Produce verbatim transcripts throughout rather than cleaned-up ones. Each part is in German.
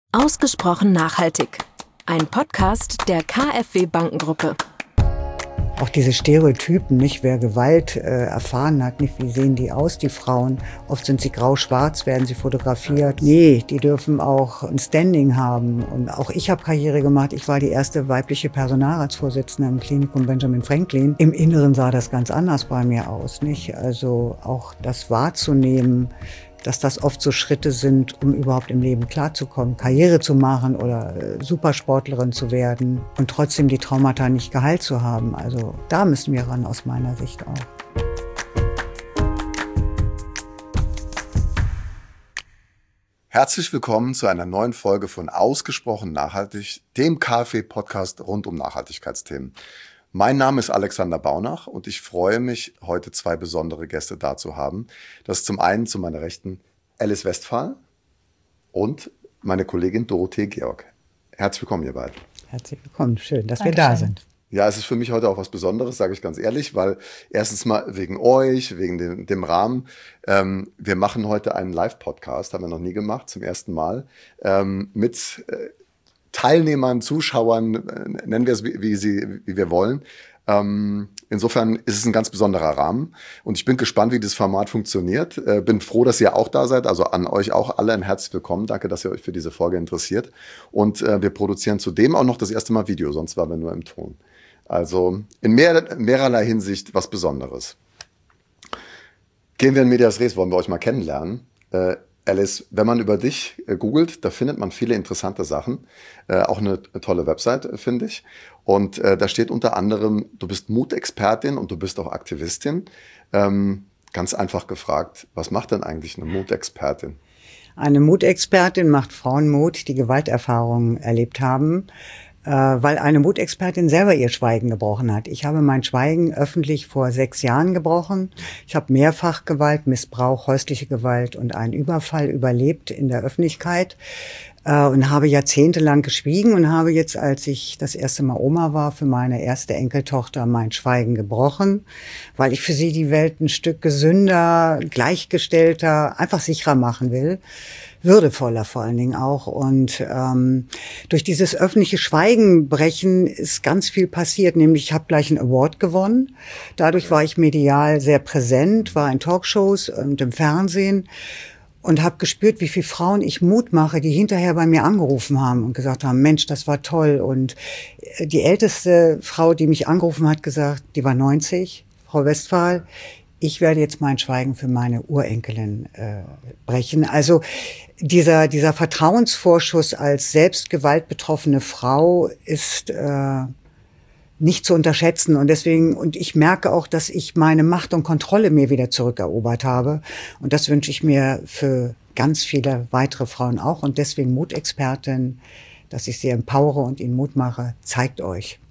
Ausgesprochen nachhaltig. Ein Podcast der K f W Bankengruppe. Auch diese Stereotypen, nicht, wer Gewalt äh, erfahren hat, nicht, wie sehen die aus, die Frauen? Oft sind sie grau-schwarz, werden sie fotografiert. Nee, die dürfen auch ein Standing haben. Und auch ich habe Karriere gemacht. Ich war die erste weibliche Personalratsvorsitzende im Klinikum Benjamin Franklin. Im Inneren sah das ganz anders bei mir aus, nicht? Also auch das wahrzunehmen, dass das oft so Schritte sind, um überhaupt im Leben klarzukommen, Karriere zu machen oder äh, Supersportlerin zu werden und trotzdem die Traumata nicht geheilt zu haben. Also da müssen wir ran, aus meiner Sicht auch. Herzlich willkommen zu einer neuen Folge von Ausgesprochen Nachhaltig, dem K f W-Podcast rund um Nachhaltigkeitsthemen. Mein Name ist Alexander Baunach und ich freue mich, heute zwei besondere Gäste da zu haben. Das ist zum einen zu meiner Rechten Alice Westphal und meine Kollegin Dorothee Georg. Herzlich willkommen, ihr beiden. Herzlich willkommen, schön, dass Dankeschön. wir da sind. Ja, es ist für mich heute auch was Besonderes, sage ich ganz ehrlich, weil erstens mal wegen euch, wegen dem, dem Rahmen. Ähm, wir machen heute einen Live-Podcast, haben wir noch nie gemacht, zum ersten Mal, ähm, mit äh, Teilnehmern, Zuschauern, äh, nennen wir es, wie, wie, sie, wie wir wollen. Ähm, insofern ist es ein ganz besonderer Rahmen und ich bin gespannt, wie das Format funktioniert. Äh, bin froh, dass ihr auch da seid, also an euch auch alle ein herzlich willkommen. Danke, dass ihr euch für diese Folge interessiert. Und äh, wir produzieren zudem auch noch das erste Mal Video, sonst waren wir nur im Ton. Also in mehr, mehrerlei Hinsicht was Besonderes. Gehen wir in Medias Res, wollen wir euch mal kennenlernen. Äh, Alice, wenn man über dich äh, googelt, da findet man viele interessante Sachen. Äh, auch eine, eine tolle Website, äh, finde ich. Und äh, da steht unter anderem, du bist Mutexpertin und du bist auch Aktivistin. Ähm, ganz einfach gefragt, was macht denn eigentlich eine Mutexpertin? Eine Mutexpertin macht Frauen Mut, die Gewalterfahrungen erlebt haben, äh, weil eine Mutexpertin selber ihr Schweigen gebrochen hat. Ich habe mein Schweigen öffentlich vor sechs Jahren gebrochen. Ich habe mehrfach Gewalt, Missbrauch, häusliche Gewalt und einen Überfall überlebt in der Öffentlichkeit. Und habe jahrzehntelang geschwiegen und habe jetzt, als ich das erste Mal Oma war, für meine erste Enkeltochter mein Schweigen gebrochen, weil ich für sie die Welt ein Stück gesünder, gleichgestellter, einfach sicherer machen will, würdevoller vor allen Dingen auch. Und ähm, durch dieses öffentliche Schweigenbrechen ist ganz viel passiert, nämlich ich habe gleich einen Award gewonnen. Dadurch war ich medial sehr präsent, war in Talkshows und im Fernsehen. Und habe gespürt, wie viele Frauen ich Mut mache, die hinterher bei mir angerufen haben und gesagt haben, Mensch, das war toll. Und die älteste Frau, die mich angerufen hat, gesagt, die war neunzig, Frau Westphal, ich werde jetzt mein Schweigen für meine Urenkelin äh, brechen. Also dieser dieser Vertrauensvorschuss als selbst gewaltbetroffene Frau ist äh, nicht zu unterschätzen. Und deswegen, und ich merke auch, dass ich meine Macht und Kontrolle mir wieder zurückerobert habe. Und das wünsche ich mir für ganz viele weitere Frauen auch. Und deswegen Mutexpertin, dass ich sie empowere und ihnen Mut mache, zeigt euch.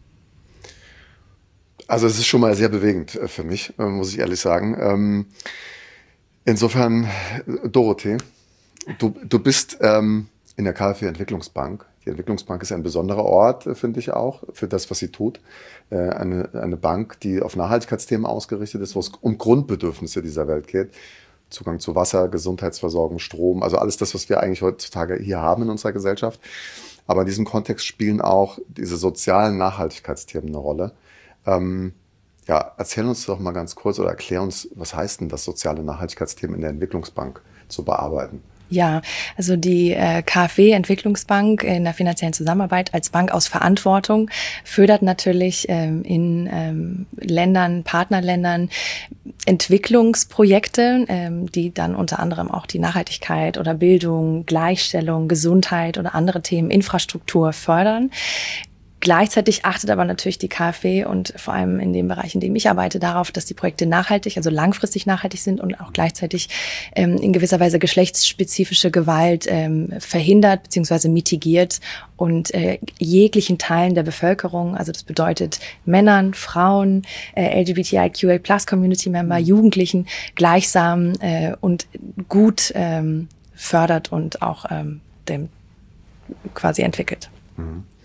Also es ist schon mal sehr bewegend für mich, muss ich ehrlich sagen. Insofern, Dorothee, du, du bist in der K f W-Entwicklungsbank. Die Entwicklungsbank ist ein besonderer Ort, finde ich auch, für das, was sie tut. Eine, eine Bank, die auf Nachhaltigkeitsthemen ausgerichtet ist, wo es um Grundbedürfnisse dieser Welt geht. Zugang zu Wasser, Gesundheitsversorgung, Strom, also alles das, was wir eigentlich heutzutage hier haben in unserer Gesellschaft. Aber in diesem Kontext spielen auch diese sozialen Nachhaltigkeitsthemen eine Rolle. Ähm, ja, erzähl uns doch mal ganz kurz oder erklär uns, was heißt denn das, soziale Nachhaltigkeitsthemen in der Entwicklungsbank zu bearbeiten? Ja, also die äh, K f W-Entwicklungsbank in der finanziellen Zusammenarbeit als Bank aus Verantwortung fördert natürlich ähm, in ähm, Ländern, Partnerländern Entwicklungsprojekte, ähm, die dann unter anderem auch die Nachhaltigkeit oder Bildung, Gleichstellung, Gesundheit oder andere Themen, Infrastruktur fördern. Gleichzeitig achtet aber natürlich die K f W und vor allem in dem Bereich, in dem ich arbeite, darauf, dass die Projekte nachhaltig, also langfristig nachhaltig sind und auch gleichzeitig ähm, in gewisser Weise geschlechtsspezifische Gewalt ähm, verhindert bzw. mitigiert und äh, jeglichen Teilen der Bevölkerung, also das bedeutet Männern, Frauen, äh, L G B T I Q A plus Community Member, Jugendlichen gleichsam äh, und gut ähm, fördert und auch ähm, dem quasi entwickelt. Mhm.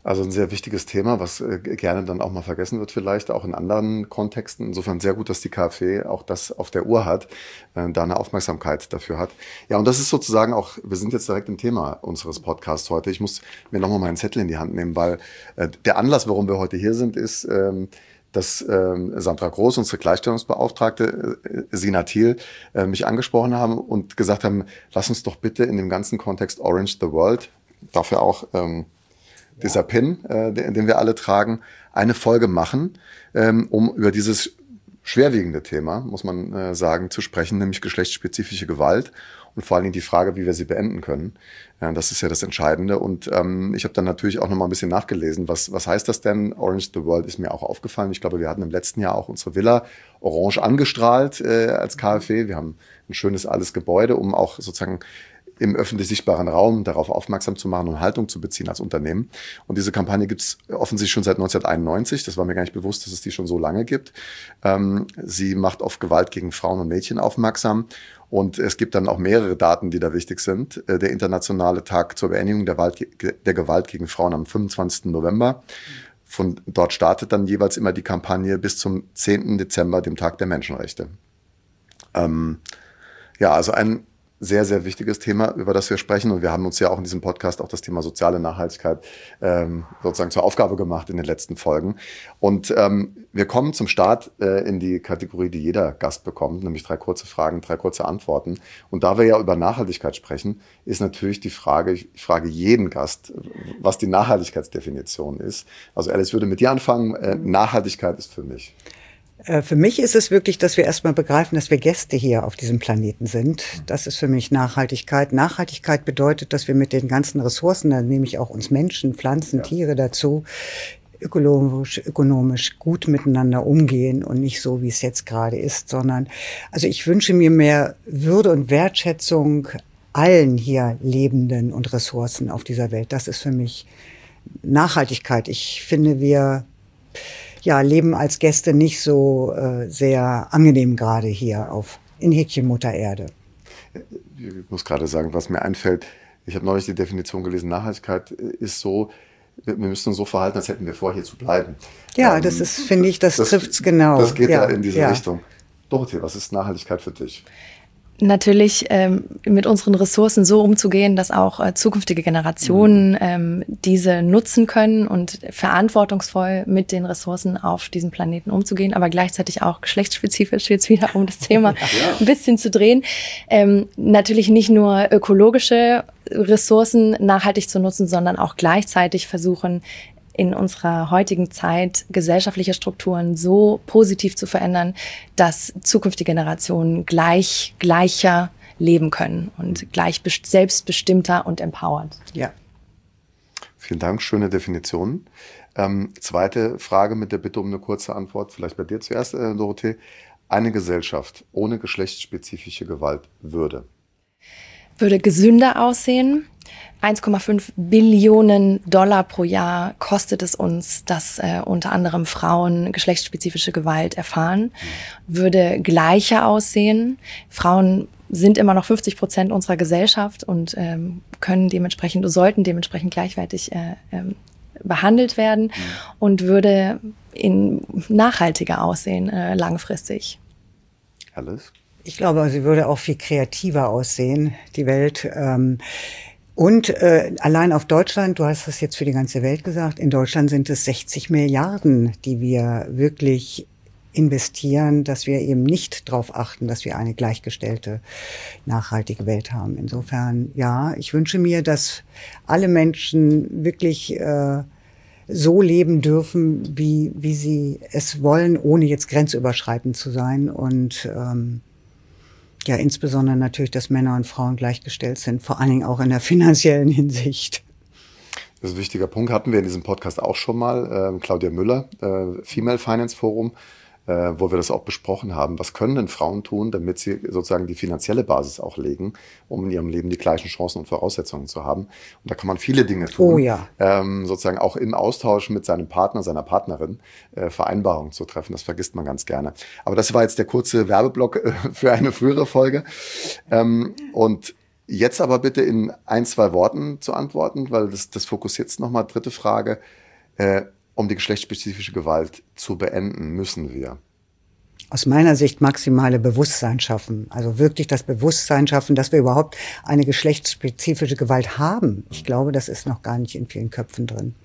Also ein sehr wichtiges Thema, was äh, gerne dann auch mal vergessen wird vielleicht, auch in anderen Kontexten. Insofern sehr gut, dass die K f W auch das auf der Uhr hat, äh, da eine Aufmerksamkeit dafür hat. Ja, und das ist sozusagen auch, wir sind jetzt direkt im Thema unseres Podcasts heute. Ich muss mir nochmal meinen Zettel in die Hand nehmen, weil äh, der Anlass, warum wir heute hier sind, ist, ähm, dass ähm, Sandra Groß, unsere Gleichstellungsbeauftragte, äh, Sina Thiel, äh, mich angesprochen haben und gesagt haben, lass uns doch bitte in dem ganzen Kontext Orange the World, dafür auch ähm, dieser Pin, äh, den, den wir alle tragen, eine Folge machen, ähm, um über dieses schwerwiegende Thema, muss man äh, sagen, zu sprechen, nämlich geschlechtsspezifische Gewalt und vor allen Dingen die Frage, wie wir sie beenden können. Ja, das ist ja das Entscheidende. Und ähm, ich habe dann natürlich auch noch mal ein bisschen nachgelesen, was, was heißt das denn? Orange the World ist mir auch aufgefallen. Ich glaube, wir hatten im letzten Jahr auch unsere Villa orange angestrahlt äh, als K f W. Wir haben ein schönes altes Gebäude, um auch sozusagen im öffentlich sichtbaren Raum darauf aufmerksam zu machen und Haltung zu beziehen als Unternehmen. Und diese Kampagne gibt es offensichtlich schon seit neunzehnhunderteinundneunzig. Das war mir gar nicht bewusst, dass es die schon so lange gibt. Ähm, sie macht auf Gewalt gegen Frauen und Mädchen aufmerksam. Und es gibt dann auch mehrere Daten, die da wichtig sind. Äh, der internationale Tag zur Beendigung der, Wald, der Gewalt gegen Frauen am fünfundzwanzigsten November. Von dort startet dann jeweils immer die Kampagne bis zum zehnten Dezember, dem Tag der Menschenrechte. Ähm, ja, also ein sehr, sehr wichtiges Thema, über das wir sprechen. Und wir haben uns ja auch in diesem Podcast auch das Thema soziale Nachhaltigkeit ähm, sozusagen zur Aufgabe gemacht in den letzten Folgen. Und ähm, wir kommen zum Start äh, in die Kategorie, die jeder Gast bekommt, nämlich drei kurze Fragen, drei kurze Antworten. Und da wir ja über Nachhaltigkeit sprechen, ist natürlich die Frage, ich frage jeden Gast, was die Nachhaltigkeitsdefinition ist. Also Alice, ich würde mit dir anfangen. Äh, Nachhaltigkeit ist für mich. Für mich ist es wirklich, dass wir erstmal begreifen, dass wir Gäste hier auf diesem Planeten sind. Das ist für mich Nachhaltigkeit. Nachhaltigkeit bedeutet, dass wir mit den ganzen Ressourcen, da nehme ich auch uns Menschen, Pflanzen, ja. Tiere dazu, ökologisch, ökonomisch gut miteinander umgehen und nicht so, wie es jetzt gerade ist, sondern, also ich wünsche mir mehr Würde und Wertschätzung allen hier Lebenden und Ressourcen auf dieser Welt. Das ist für mich Nachhaltigkeit. Ich finde, wir ja, leben als Gäste nicht so äh, sehr angenehm gerade hier auf in Häkchen Mutter Erde. Ich muss gerade sagen, was mir einfällt, ich habe neulich die Definition gelesen, Nachhaltigkeit ist so, wir müssen uns so verhalten, als hätten wir vor, hier zu bleiben. Ja, ähm, das ist, finde ich, das, das trifft's genau. Das geht ja, da in diese ja. Richtung. Dorothee, was ist Nachhaltigkeit für dich? Natürlich ähm, mit unseren Ressourcen so umzugehen, dass auch äh, zukünftige Generationen mhm. ähm, diese nutzen können und verantwortungsvoll mit den Ressourcen auf diesem Planeten umzugehen, aber gleichzeitig auch geschlechtsspezifisch, jetzt wieder um das Thema ja. ein bisschen zu drehen. Ähm, natürlich nicht nur ökologische Ressourcen nachhaltig zu nutzen, sondern auch gleichzeitig versuchen, in unserer heutigen Zeit gesellschaftliche Strukturen so positiv zu verändern, dass zukünftige Generationen gleich, gleicher leben können und gleich selbstbestimmter und empowered. Ja. Vielen Dank, schöne Definition. Ähm, zweite Frage mit der Bitte um eine kurze Antwort, vielleicht bei dir zuerst, äh, Dorothee. Eine Gesellschaft ohne geschlechtsspezifische Gewalt würde? Würde gesünder aussehen. eins Komma fünf Billionen Dollar pro Jahr kostet es uns, dass äh, unter anderem Frauen geschlechtsspezifische Gewalt erfahren. Würde gleicher aussehen. Frauen sind immer noch fünfzig Prozent unserer Gesellschaft und ähm, können dementsprechend, sollten dementsprechend gleichwertig äh, ähm, behandelt werden mhm. und würde in nachhaltiger aussehen, äh, langfristig. Alice? Ich glaube, sie würde auch viel kreativer aussehen, die Welt. Ähm, Und äh, allein auf Deutschland, du hast das jetzt für die ganze Welt gesagt, in Deutschland sind es sechzig Milliarden, die wir wirklich investieren, dass wir eben nicht darauf achten, dass wir eine gleichgestellte, nachhaltige Welt haben. Insofern, ja, ich wünsche mir, dass alle Menschen wirklich äh, so leben dürfen, wie, wie sie es wollen, ohne jetzt grenzüberschreitend zu sein. Und ähm, ja, insbesondere natürlich, dass Männer und Frauen gleichgestellt sind, vor allen Dingen auch in der finanziellen Hinsicht. Das ist ein wichtiger Punkt, hatten wir in diesem Podcast auch schon mal. Ähm, Claudia Müller, äh, Female Finance Forum, äh, wo wir das auch besprochen haben. Was können denn Frauen tun, damit sie sozusagen die finanzielle Basis auch legen, um in ihrem Leben die gleichen Chancen und Voraussetzungen zu haben? Und da kann man viele Dinge tun. Oh ja. Ähm, sozusagen auch im Austausch mit seinem Partner, seiner Partnerin äh, Vereinbarungen zu treffen. Das vergisst man ganz gerne. Aber das war jetzt der kurze Werbeblock äh, für eine frühere Folge. Ähm, und Jetzt aber bitte in ein, zwei Worten zu antworten, weil das, das fokussiert jetzt nochmal. Dritte Frage. Äh, um die geschlechtsspezifische Gewalt zu beenden, müssen wir? Aus meiner Sicht maximale Bewusstsein schaffen. Also wirklich das Bewusstsein schaffen, dass wir überhaupt eine geschlechtsspezifische Gewalt haben. Ich glaube, das ist noch gar nicht in vielen Köpfen drin.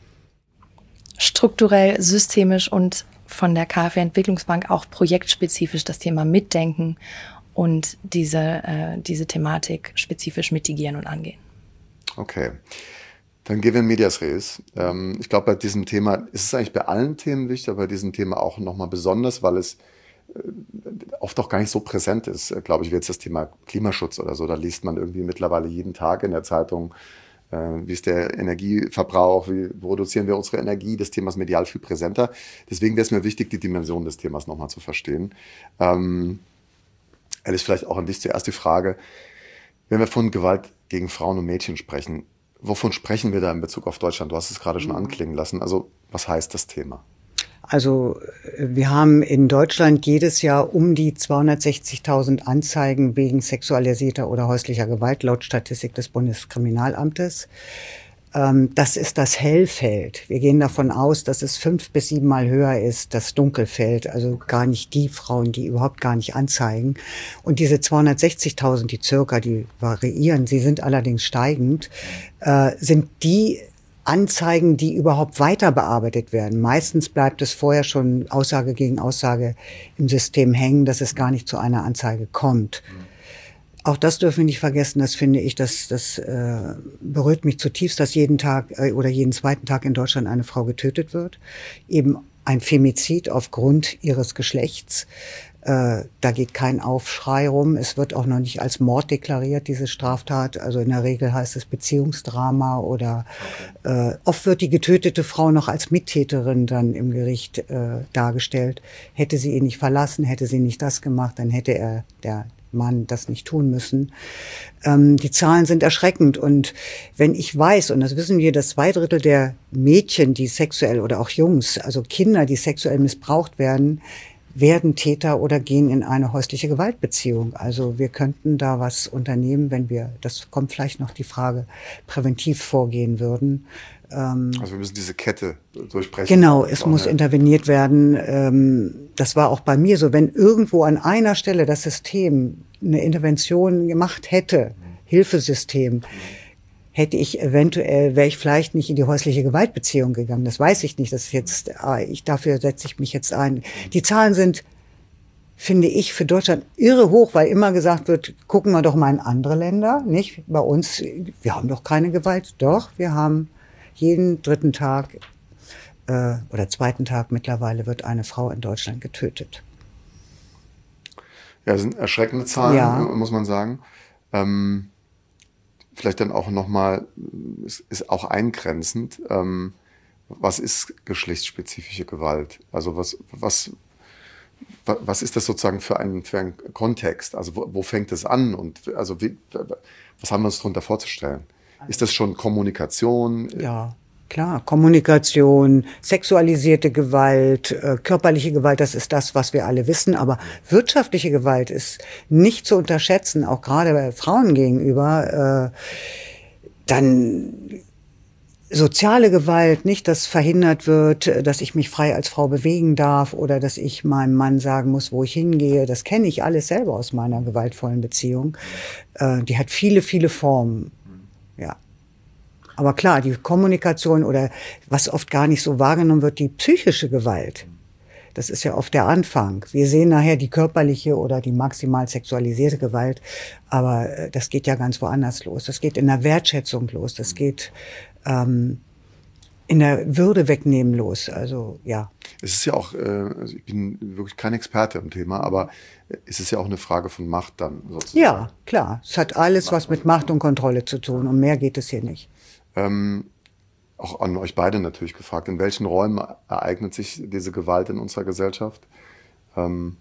Strukturell, systemisch und von der K f W-Entwicklungsbank auch projektspezifisch das Thema mitdenken und diese, äh, diese Thematik spezifisch mitigieren und angehen. Okay. Dann gehen wir in Medias Res. Ähm, ich glaube, bei diesem Thema ist es eigentlich bei allen Themen wichtig, aber bei diesem Thema auch nochmal besonders, weil es oft auch gar nicht so präsent ist, glaube ich, wie jetzt das Thema Klimaschutz oder so. Da liest man irgendwie mittlerweile jeden Tag in der Zeitung, äh, wie ist der Energieverbrauch, wie produzieren wir unsere Energie. Das Thema ist medial viel präsenter. Deswegen wäre es mir wichtig, die Dimension des Themas nochmal zu verstehen. Ähm, Alice, vielleicht auch an dich zuerst die Frage, wenn wir von Gewalt gegen Frauen und Mädchen sprechen, wovon sprechen wir da in Bezug auf Deutschland? Du hast es gerade schon anklingen lassen. Also was heißt das Thema? Also wir haben in Deutschland jedes Jahr um die zweihundertsechzigtausend Anzeigen wegen sexualisierter oder häuslicher Gewalt laut Statistik des Bundeskriminalamtes. Das ist das Hellfeld. Wir gehen davon aus, dass es fünf bis siebenmal höher ist, das Dunkelfeld, also gar nicht die Frauen, die überhaupt gar nicht anzeigen. Und diese zweihundertsechzigtausend, die circa, die variieren, sie sind allerdings steigend, äh, sind die Anzeigen, die überhaupt weiter bearbeitet werden. Meistens bleibt es vorher schon Aussage gegen Aussage im System hängen, dass es gar nicht zu einer Anzeige kommt. Mhm. Auch das dürfen wir nicht vergessen, das finde ich, das, das äh, berührt mich zutiefst, dass jeden Tag äh, oder jeden zweiten Tag in Deutschland eine Frau getötet wird. Eben ein Femizid aufgrund ihres Geschlechts. Äh, da geht kein Aufschrei rum. Es wird auch noch nicht als Mord deklariert, diese Straftat. Also in der Regel heißt es Beziehungsdrama oder okay. äh, oft wird die getötete Frau noch als Mittäterin dann im Gericht äh, dargestellt. Hätte sie ihn nicht verlassen, hätte sie nicht das gemacht, dann hätte er, der Mann, das nicht tun müssen. Ähm, die Zahlen sind erschreckend. Und wenn ich weiß, und das wissen wir, dass zwei Drittel der Mädchen, die sexuell oder auch Jungs, also Kinder, die sexuell missbraucht werden, werden Täter oder gehen in eine häusliche Gewaltbeziehung. Also wir könnten da was unternehmen, wenn wir, das kommt vielleicht noch die Frage, präventiv vorgehen würden. Ähm, also wir müssen diese Kette durchbrechen. Genau, es muss interveniert werden. Ähm, das war auch bei mir so, wenn irgendwo an einer Stelle das System eine Intervention gemacht hätte, mhm. Hilfesystem, mhm. hätte ich eventuell, wäre ich vielleicht nicht in die häusliche Gewaltbeziehung gegangen. Das weiß ich nicht. Das ist jetzt, ich, dafür setze ich mich jetzt ein. Die Zahlen sind, finde ich, für Deutschland irre hoch, weil immer gesagt wird, gucken wir doch mal in andere Länder, nicht? Bei uns, wir haben doch keine Gewalt. Doch, wir haben jeden dritten Tag äh, oder zweiten Tag mittlerweile wird eine Frau in Deutschland getötet. Ja, das sind erschreckende Zahlen, ja. muss man sagen. Ähm Vielleicht dann auch nochmal, ist, ist auch eingrenzend, ähm, was ist geschlechtsspezifische Gewalt? Also was, was, was ist das sozusagen für ein, für ein Kontext? Also wo, wo fängt es an und also wie, was haben wir uns darunter vorzustellen? Ist das schon Kommunikation? Ja. Klar, Kommunikation, sexualisierte Gewalt, äh, körperliche Gewalt, das ist das, was wir alle wissen. Aber wirtschaftliche Gewalt ist nicht zu unterschätzen, auch gerade bei Frauen gegenüber. Äh, dann soziale Gewalt, nicht, dass verhindert wird, dass ich mich frei als Frau bewegen darf oder dass ich meinem Mann sagen muss, wo ich hingehe. Das kenne ich alles selber aus meiner gewaltvollen Beziehung. Äh, die hat viele, viele Formen. Ja. Aber klar, die Kommunikation oder was oft gar nicht so wahrgenommen wird, die psychische Gewalt, das ist ja oft der Anfang. Wir sehen nachher die körperliche oder die maximal sexualisierte Gewalt, aber das geht ja ganz woanders los. Das geht in der Wertschätzung los, das geht ähm, in der Würde wegnehmen los. Also ja. Es ist ja auch, äh, also ich bin wirklich kein Experte im Thema, aber es ist ja auch eine Frage von Macht dann sozusagen. Ja, klar. Es hat alles was mit Macht und Kontrolle zu tun. Um mehr geht es hier nicht. Ähm, auch an euch beide natürlich gefragt, in welchen Räumen ereignet sich diese Gewalt in unserer Gesellschaft? Ähm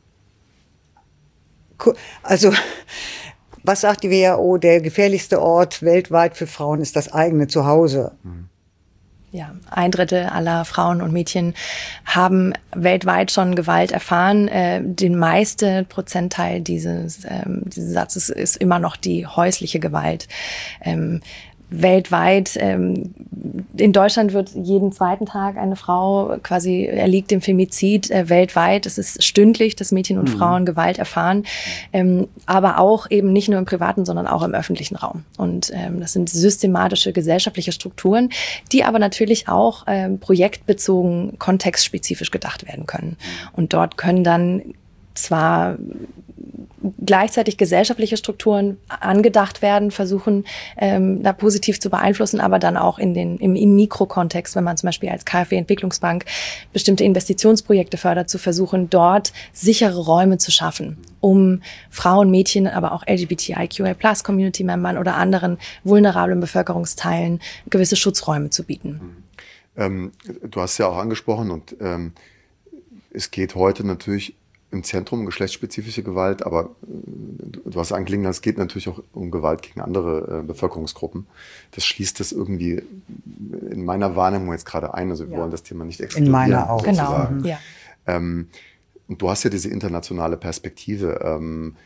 also, was sagt die W H O? Der gefährlichste Ort weltweit für Frauen ist das eigene Zuhause. ja, ein Drittel aller Frauen und Mädchen haben weltweit schon Gewalt erfahren. Äh, den meiste Prozentteil dieses, ähm, dieses Satzes ist immer noch die häusliche Gewalt. Ähm, weltweit, ähm, in Deutschland wird jeden zweiten Tag eine Frau quasi erliegt dem Femizid. Äh, weltweit, es ist stündlich, dass Mädchen und mhm. Frauen Gewalt erfahren, ähm, aber auch eben nicht nur im privaten, sondern auch im öffentlichen Raum. Und ähm, das sind systematische gesellschaftliche Strukturen, die aber natürlich auch ähm, projektbezogen, kontextspezifisch gedacht werden können. Und dort können dann zwar gleichzeitig gesellschaftliche Strukturen angedacht werden, versuchen, ähm, da positiv zu beeinflussen, aber dann auch in den, im, im Mikrokontext, wenn man zum Beispiel als KfW-Entwicklungsbank bestimmte Investitionsprojekte fördert, zu versuchen, dort sichere Räume zu schaffen, um Frauen, Mädchen, aber auch L G B T I Q A plus Community-Membern oder anderen vulnerablen Bevölkerungsteilen gewisse Schutzräume zu bieten. Ähm, du hast ja auch angesprochen und ähm, es geht heute natürlich im Zentrum geschlechtsspezifische Gewalt, aber äh, du hast angelegen, es geht natürlich auch um Gewalt gegen andere äh, Bevölkerungsgruppen. Das schließt das irgendwie in meiner Wahrnehmung jetzt gerade ein. Also wir ja. wollen das Thema nicht exkludieren. In meiner auch. Sozusagen. Genau, ja. Ähm, und du hast ja diese internationale Perspektive. Ähm,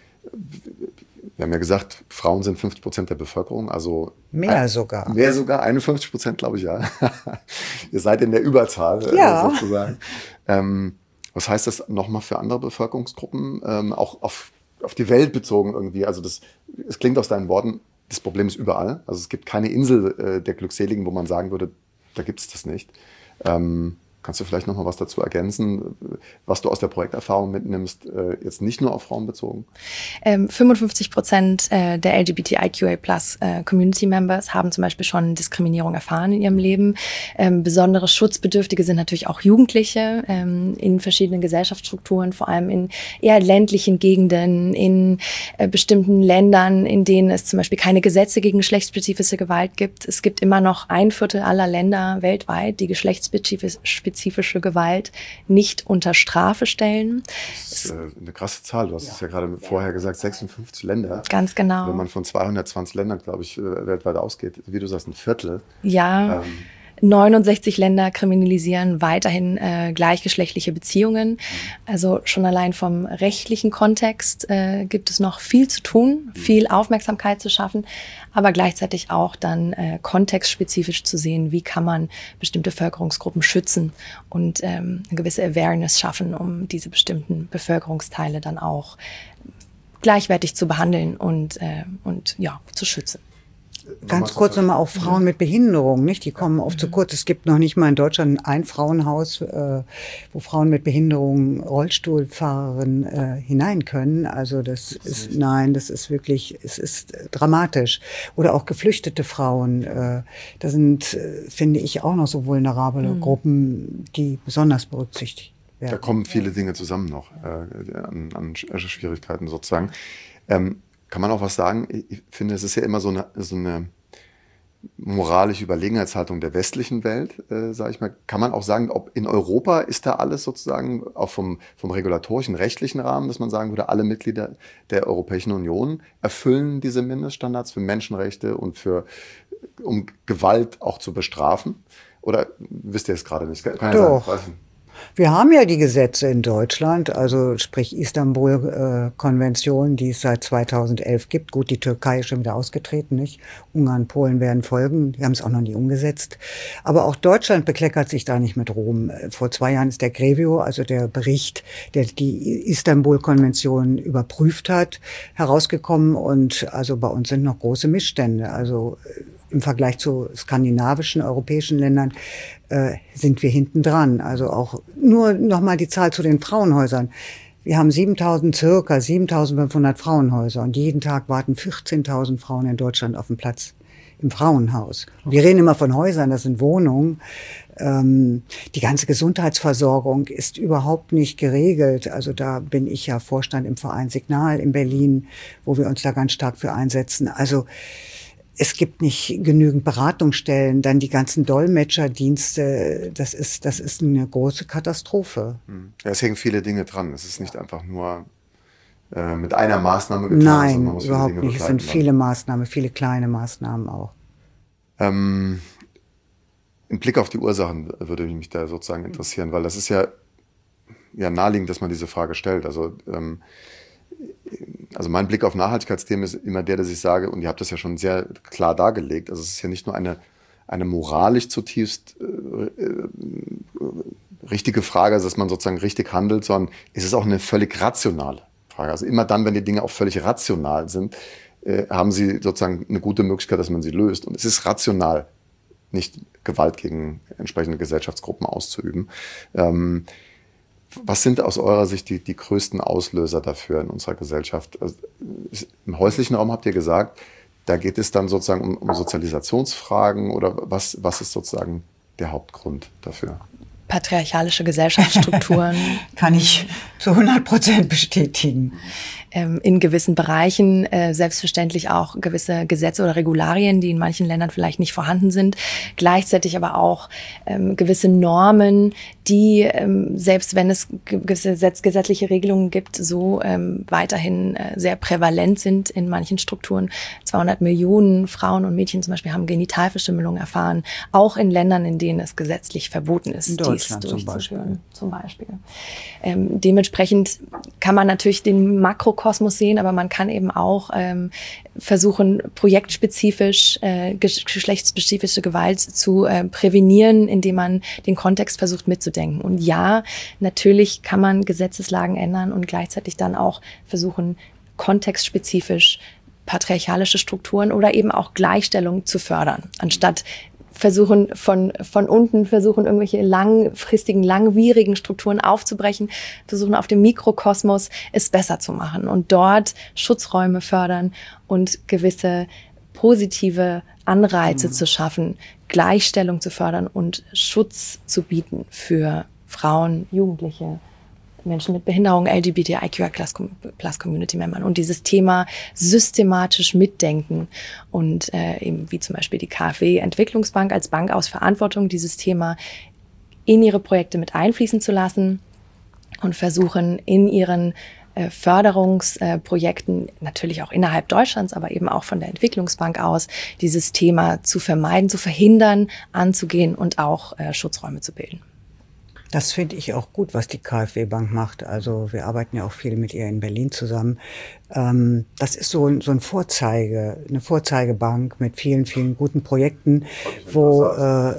wir haben ja gesagt, Frauen sind fünfzig Prozent der Bevölkerung, also mehr sogar. Mehr sogar, einundfünfzig Prozent glaube ich, ja. Ihr seid in der Überzahl ja. äh, sozusagen. Ähm, Was heißt das nochmal für andere Bevölkerungsgruppen, ähm, auch auf, auf die Welt bezogen irgendwie? Also das, es klingt aus deinen Worten, das Problem ist überall. Also es gibt keine Insel äh, der Glückseligen, wo man sagen würde, da gibt es das nicht. Ähm, kannst du vielleicht nochmal was dazu ergänzen, was du aus der Projekterfahrung mitnimmst, äh, jetzt nicht nur auf Frauen bezogen? Ähm, fünfundfünfzig Prozent äh, der L G B T I Q A plus äh, Community Members haben zum Beispiel schon Diskriminierung erfahren in ihrem Leben. Ähm, besondere Schutzbedürftige sind natürlich auch Jugendliche ähm, in verschiedenen Gesellschaftsstrukturen, vor allem in eher ländlichen Gegenden, in äh, bestimmten Ländern, in denen es zum Beispiel keine Gesetze gegen geschlechtsspezifische Gewalt gibt. Es gibt immer noch ein Viertel aller Länder weltweit, die geschlechtsspezifische spezifische Gewalt nicht unter Strafe stellen. Das ist äh, eine krasse Zahl. Du hast ja. es ja gerade vorher gesagt, sechsundfünfzig Länder. Ganz genau. Wenn man von zweihundertzwanzig Ländern, glaube ich, weltweit ausgeht, wie du sagst, ein Viertel. Ja. Ähm, neunundsechzig Länder kriminalisieren weiterhin äh, gleichgeschlechtliche Beziehungen. Mhm. Also schon allein vom rechtlichen Kontext äh, gibt es noch viel zu tun, mhm. viel Aufmerksamkeit zu schaffen, aber gleichzeitig auch dann äh, kontextspezifisch zu sehen, wie kann man bestimmte Bevölkerungsgruppen schützen und ähm, eine gewisse Awareness schaffen, um diese bestimmten Bevölkerungsteile dann auch gleichwertig zu behandeln und, äh, und ja, zu schützen. Ganz kurz nochmal auch Frauen mit Behinderung, nicht? Die kommen oft zu kurz. Es gibt noch nicht mal in Deutschland ein Frauenhaus, äh, wo Frauen mit Behinderung, Rollstuhlfahrerinnen äh, hinein können. Also das ist, nein, das ist wirklich, es ist dramatisch. Oder auch geflüchtete Frauen. Äh, da sind, äh, finde ich, auch noch so vulnerable mhm. Gruppen, die besonders berücksichtigt werden. Da kommen viele Dinge zusammen noch, äh, an, an Schwierigkeiten sozusagen. Ähm, Kann man auch was sagen? Ich finde, es ist ja immer so eine, so eine moralische Überlegenheitshaltung der westlichen Welt, äh, sage ich mal. Kann man auch sagen, ob in Europa ist da alles sozusagen, auch vom, vom regulatorischen, rechtlichen Rahmen, dass man sagen würde, alle Mitglieder der Europäischen Union erfüllen diese Mindeststandards für Menschenrechte und für, um Gewalt auch zu bestrafen? Oder wisst ihr es gerade nicht? Kann ja Doch. Sein, weiß nicht. Wir haben ja die Gesetze in Deutschland, also sprich Istanbul-Konvention, die es seit zweitausendelf gibt. Gut, die Türkei ist schon wieder ausgetreten, nicht? Ungarn, Polen werden folgen, die haben es auch noch nie umgesetzt. Aber auch Deutschland bekleckert sich da nicht mit Ruhm. Vor zwei Jahren ist der Grevio, also der Bericht, der die Istanbul-Konvention überprüft hat, herausgekommen. Und also bei uns sind noch große Missstände. Also im Vergleich zu skandinavischen, europäischen Ländern äh, sind wir hinten dran. Also auch nur noch mal die Zahl zu den Frauenhäusern. Wir haben siebentausend, circa siebentausendfünfhundert Frauenhäuser und jeden Tag warten vierzehntausend Frauen in Deutschland auf den Platz im Frauenhaus. Wir reden immer von Häusern, das sind Wohnungen. Ähm, die ganze Gesundheitsversorgung ist überhaupt nicht geregelt. Also da bin ich ja Vorstand im Verein Signal in Berlin, wo wir uns da ganz stark für einsetzen. Also es gibt nicht genügend Beratungsstellen, dann die ganzen Dolmetscherdienste. Das ist, das ist eine große Katastrophe. Ja, es hängen viele Dinge dran. Es ist nicht einfach nur äh, mit einer Maßnahme getan. Nein, man muss überhaupt Dinge nicht. Es sind begleiten. viele Maßnahmen, viele kleine Maßnahmen auch. Ähm, im Blick auf die Ursachen würde mich da sozusagen interessieren, weil das ist ja, ja naheliegend, dass man diese Frage stellt. Also, ähm, also mein Blick auf Nachhaltigkeitsthemen ist immer der, dass ich sage, und ihr habt das ja schon sehr klar dargelegt, also es ist ja nicht nur eine, eine moralisch zutiefst äh, äh, richtige Frage, also dass man sozusagen richtig handelt, sondern es ist auch eine völlig rationale Frage. Also immer dann, wenn die Dinge auch völlig rational sind, äh, haben sie sozusagen eine gute Möglichkeit, dass man sie löst. Und es ist rational, nicht Gewalt gegen entsprechende Gesellschaftsgruppen auszuüben. Ähm, was sind aus eurer Sicht die, die größten Auslöser dafür in unserer Gesellschaft? Also, im häuslichen Raum habt ihr gesagt, da geht es dann sozusagen um, um Sozialisationsfragen oder was, was ist sozusagen der Hauptgrund dafür? Patriarchalische Gesellschaftsstrukturen. Kann ich zu hundert Prozent bestätigen. In gewissen Bereichen äh, selbstverständlich auch gewisse Gesetze oder Regularien, die in manchen Ländern vielleicht nicht vorhanden sind. Gleichzeitig aber auch ähm, gewisse Normen, die, ähm, selbst wenn es gewisse gesetzliche Regelungen gibt, so ähm, weiterhin äh, sehr prävalent sind in manchen Strukturen. zweihundert Millionen Frauen und Mädchen zum Beispiel haben Genitalverstümmelung erfahren, auch in Ländern, in denen es gesetzlich verboten ist, in Deutschland dies durchzuführen. Zum Beispiel. Zum Beispiel. Ähm, dementsprechend kann man natürlich den Makro Kosmos sehen, aber man kann eben auch ähm, versuchen, projektspezifisch, äh, geschlechtsspezifische Gewalt zu äh, prävenieren, indem man den Kontext versucht mitzudenken. Und ja, natürlich kann man Gesetzeslagen ändern und gleichzeitig dann auch versuchen, kontextspezifisch patriarchalische Strukturen oder eben auch Gleichstellung zu fördern, anstatt versuchen von von unten, versuchen irgendwelche langfristigen, langwierigen Strukturen aufzubrechen, versuchen auf dem Mikrokosmos es besser zu machen und dort Schutzräume fördern und gewisse positive Anreize mhm. zu schaffen, Gleichstellung zu fördern und Schutz zu bieten für Frauen, Jugendliche, Menschen mit Behinderung, L G B T I Q plus Community Membern und dieses Thema systematisch mitdenken und äh, eben wie zum Beispiel die K f W Entwicklungsbank als Bank aus Verantwortung dieses Thema in ihre Projekte mit einfließen zu lassen und versuchen in ihren äh, Förderungsprojekten, äh, natürlich auch innerhalb Deutschlands, aber eben auch von der Entwicklungsbank aus, dieses Thema zu vermeiden, zu verhindern, anzugehen und auch äh, Schutzräume zu bilden. Das finde ich auch gut, was die K f W-Bank macht. Also wir arbeiten ja auch viel mit ihr in Berlin zusammen. Ähm, das ist so ein, so ein Vorzeige, eine Vorzeigebank mit vielen, vielen guten Projekten, wo äh,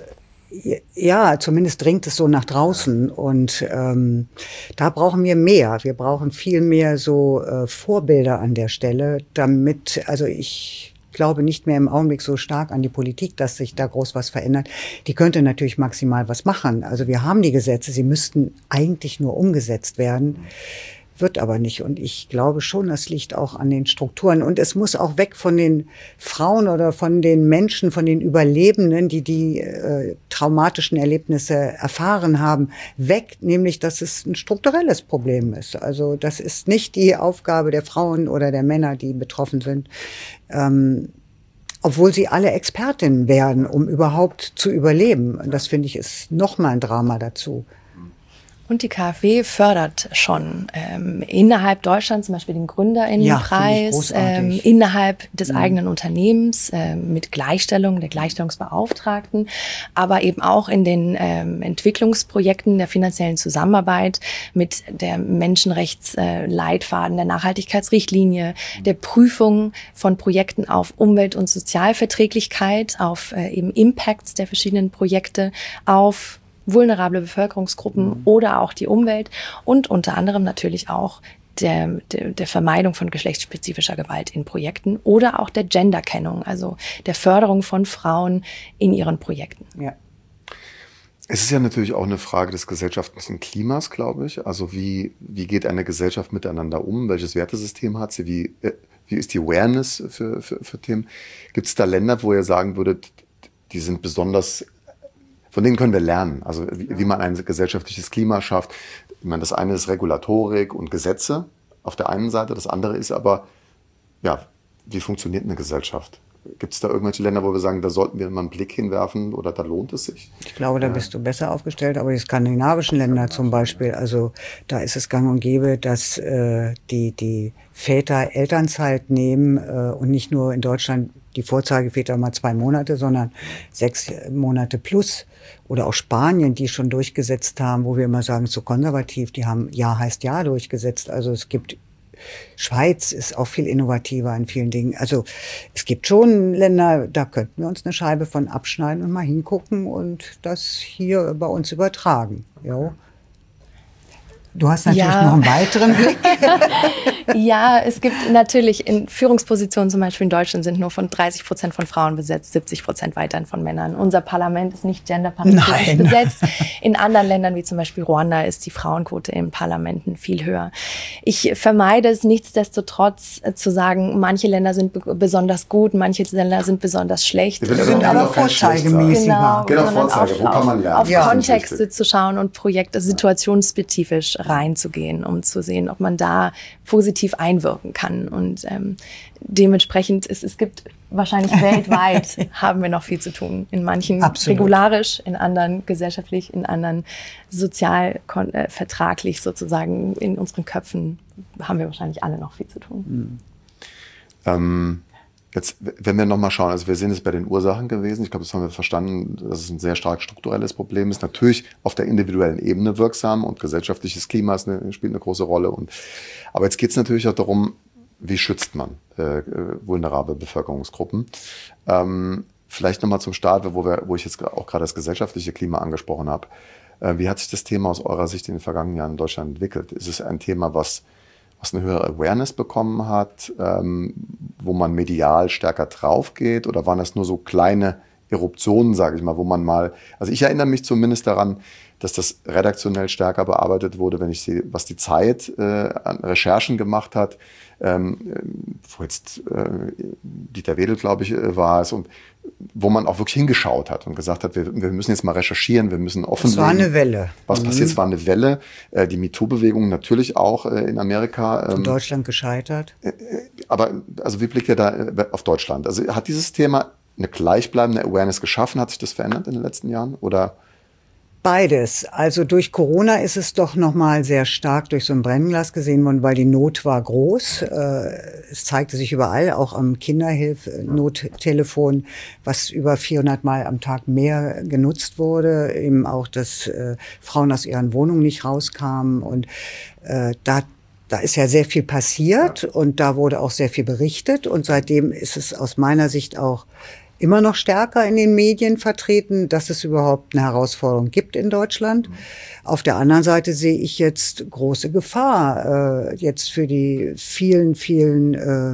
ja, zumindest dringt es so nach draußen. Und ähm, da brauchen wir mehr. Wir brauchen viel mehr so äh, Vorbilder an der Stelle, damit, also ich Ich glaube nicht mehr im Augenblick so stark an die Politik, dass sich da groß was verändert. Die könnte natürlich maximal was machen. Also wir haben die Gesetze, sie müssten eigentlich nur umgesetzt werden, wird aber nicht. Und ich glaube schon, das liegt auch an den Strukturen. Und es muss auch weg von den Frauen oder von den Menschen, von den Überlebenden, die die äh, traumatischen Erlebnisse erfahren haben, weg, nämlich, dass es ein strukturelles Problem ist. Also das ist nicht die Aufgabe der Frauen oder der Männer, die betroffen sind, ähm, obwohl sie alle Expertinnen werden, um überhaupt zu überleben. Und das, finde ich, ist nochmal ein Drama dazu. Und die K f W fördert schon ähm, innerhalb Deutschlands zum Beispiel den Gründerinnenpreis, ja, ähm, innerhalb des mhm. eigenen Unternehmens äh, mit Gleichstellung, der Gleichstellungsbeauftragten, aber eben auch in den ähm, Entwicklungsprojekten der finanziellen Zusammenarbeit mit der Menschenrechtsleitfaden, der Nachhaltigkeitsrichtlinie, der Prüfung von Projekten auf Umwelt- und Sozialverträglichkeit, auf äh, eben Impacts der verschiedenen Projekte, auf vulnerable Bevölkerungsgruppen mhm. oder auch die Umwelt und unter anderem natürlich auch der, der, der Vermeidung von geschlechtsspezifischer Gewalt in Projekten oder auch der Genderkennung, also der Förderung von Frauen in ihren Projekten. Ja. Es ist ja natürlich auch eine Frage des gesellschaftlichen Klimas, glaube ich. Also wie, wie geht eine Gesellschaft miteinander um? Welches Wertesystem hat sie? Wie, wie ist die Awareness für, für, für Themen? Gibt es da Länder, wo ihr sagen würdet, die sind besonders... Von denen können wir lernen, also wie, wie man ein gesellschaftliches Klima schafft. Ich meine, das eine ist Regulatorik und Gesetze auf der einen Seite, das andere ist aber, ja, wie funktioniert eine Gesellschaft? Gibt es da irgendwelche Länder, wo wir sagen, da sollten wir mal einen Blick hinwerfen oder da lohnt es sich? Ich glaube, da bist du besser aufgestellt, aber die skandinavischen Länder zum Beispiel, also da ist es gang und gäbe, dass äh, die, die Väter Elternzeit nehmen äh, und nicht nur in Deutschland die Vorzeigeväter mal zwei Monate, sondern sechs Monate plus. Oder auch Spanien, die schon durchgesetzt haben, wo wir immer sagen, so konservativ, die haben Ja heißt Ja durchgesetzt. Also es gibt, Schweiz ist auch viel innovativer in vielen Dingen. Also es gibt schon Länder, da könnten wir uns eine Scheibe von abschneiden und mal hingucken und das hier bei uns übertragen. Jo. Du hast natürlich ja. noch einen weiteren Blick. Ja, es gibt natürlich in Führungspositionen, zum Beispiel in Deutschland, sind nur von dreißig Prozent von Frauen besetzt, siebzig Prozent weiterhin von Männern. Unser Parlament ist nicht genderparitätisch besetzt. In anderen Ländern, wie zum Beispiel Ruanda, ist die Frauenquote in Parlamenten viel höher. Ich vermeide es nichtsdestotrotz äh, zu sagen, manche Länder sind be- besonders gut, manche Länder sind besonders schlecht. Wir sind aber vorzeigemäßig. Genau, genau Vorzeige. Wo kann man lernen? Auf ja. Kontexte zu schauen und Projekte situationsspezifisch reinzugehen, um zu sehen, ob man da positiv einwirken kann. Und ähm, dementsprechend, ist, es gibt wahrscheinlich weltweit, haben wir noch viel zu tun. In manchen Absolut. regularisch, in anderen gesellschaftlich, in anderen sozial, kon- äh, vertraglich sozusagen. In unseren Köpfen haben wir wahrscheinlich alle noch viel zu tun. Mhm. Ähm, jetzt, wenn wir nochmal schauen, also wir sehen es bei den Ursachen gewesen. Ich glaube, das haben wir verstanden, dass es ein sehr stark strukturelles Problem ist. Natürlich auf der individuellen Ebene wirksam und gesellschaftliches Klima ist eine, spielt eine große Rolle. Und, aber jetzt geht es natürlich auch darum, wie schützt man äh, vulnerable Bevölkerungsgruppen. Ähm, vielleicht nochmal zum Start, wo, wir, wo ich jetzt auch gerade das gesellschaftliche Klima angesprochen habe. Äh, wie hat sich das Thema aus eurer Sicht in den vergangenen Jahren in Deutschland entwickelt? Ist es ein Thema, was was eine höhere Awareness bekommen hat, ähm, wo man medial stärker drauf geht? Oder waren das nur so kleine Eruptionen, sage ich mal, wo man mal, also ich erinnere mich zumindest daran, dass das redaktionell stärker bearbeitet wurde, wenn ich sehe, was die Zeit äh, an Recherchen gemacht hat. Ähm, wo jetzt äh, Dieter Wedel, glaube ich, äh, war es, und wo man auch wirklich hingeschaut hat und gesagt hat, wir, wir müssen jetzt mal recherchieren, wir müssen offenlegen. Es war eine Welle. Was mhm. passiert, es war eine Welle. Äh, die MeToo-Bewegung natürlich auch äh, in Amerika. Ähm, in Deutschland gescheitert. Äh, aber also wie blickt ihr da äh, auf Deutschland? Also hat dieses Thema eine gleichbleibende Awareness geschaffen? Hat sich das verändert in den letzten Jahren? Oder? Beides. Also durch Corona ist es doch nochmal sehr stark durch so ein Brennglas gesehen worden, weil die Not war groß. Es zeigte sich überall, auch am Kinderhilfe-Nottelefon, was über vierhundert Mal am Tag mehr genutzt wurde. Eben auch, dass Frauen aus ihren Wohnungen nicht rauskamen. Und da Da ist ja sehr viel passiert und da wurde auch sehr viel berichtet. Und seitdem ist es aus meiner Sicht auch immer noch stärker in den Medien vertreten, dass es überhaupt eine Herausforderung gibt in Deutschland. Mhm. Auf der anderen Seite sehe ich jetzt große Gefahr, äh, jetzt für die vielen, vielen äh,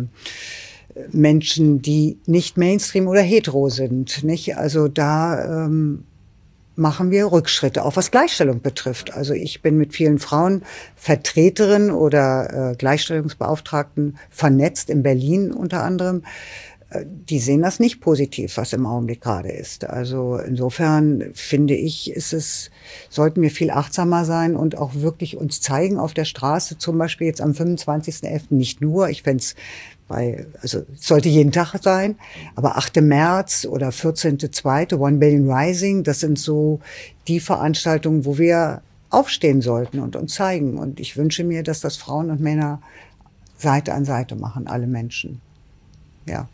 Menschen, die nicht Mainstream oder hetero sind, nicht? Also da ähm, machen wir Rückschritte, auch was Gleichstellung betrifft. Also ich bin mit vielen Frauenvertreterinnen oder äh, Gleichstellungsbeauftragten vernetzt, in Berlin unter anderem. Die sehen das nicht positiv, was im Augenblick gerade ist. Also insofern finde ich, ist es, sollten wir viel achtsamer sein und auch wirklich uns zeigen auf der Straße, zum Beispiel jetzt am fünfundzwanzigsten elften nicht nur, ich fände es bei, also es sollte jeden Tag sein, aber achter März oder vierzehnten zweiten One Billion Rising, das sind so die Veranstaltungen, wo wir aufstehen sollten und uns zeigen. Und ich wünsche mir, dass das Frauen und Männer Seite an Seite machen, alle Menschen. Ja.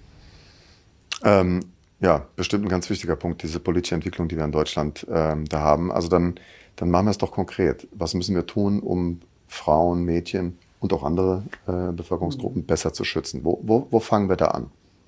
Ähm, ja, bestimmt ein ganz wichtiger Punkt, diese politische Entwicklung, die wir in Deutschland ähm, da haben. Also dann, dann machen wir es doch konkret. Was müssen wir tun, um Frauen, Mädchen und auch andere äh, Bevölkerungsgruppen besser zu schützen? Wo, wo, wo fangen wir da an?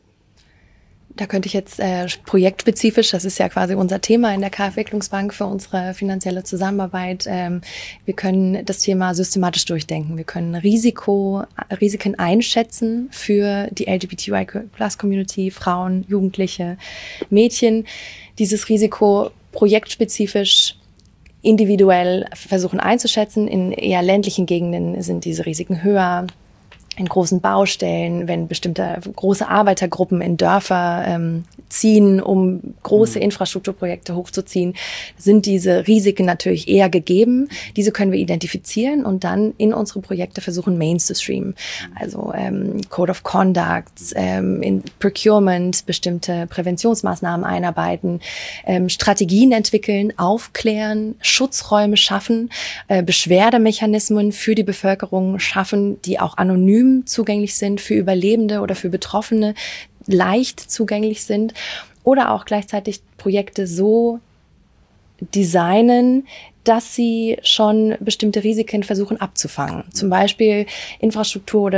Da könnte ich jetzt äh, projektspezifisch, das ist ja quasi unser Thema in der K-Entwicklungsbank für unsere finanzielle Zusammenarbeit. Ähm, wir können das Thema systematisch durchdenken. Wir können Risiko, Risiken einschätzen für die L G B T I Q Plus Community, Frauen, Jugendliche, Mädchen. Dieses Risiko projektspezifisch individuell versuchen einzuschätzen. In eher ländlichen Gegenden sind diese Risiken höher. In großen Baustellen, wenn bestimmte große Arbeitergruppen in Dörfer ähm, ziehen, um große Infrastrukturprojekte hochzuziehen, sind diese Risiken natürlich eher gegeben. Diese können wir identifizieren und dann in unsere Projekte versuchen, mainzustreamen. Also ähm, Code of Conduct, ähm, in Procurement, bestimmte Präventionsmaßnahmen einarbeiten, ähm, Strategien entwickeln, aufklären, Schutzräume schaffen, äh, Beschwerdemechanismen für die Bevölkerung schaffen, die auch anonym zugänglich sind für Überlebende oder für Betroffene, leicht zugänglich sind oder auch gleichzeitig Projekte so designen, dass sie schon bestimmte Risiken versuchen abzufangen. Zum Beispiel Infrastruktur- oder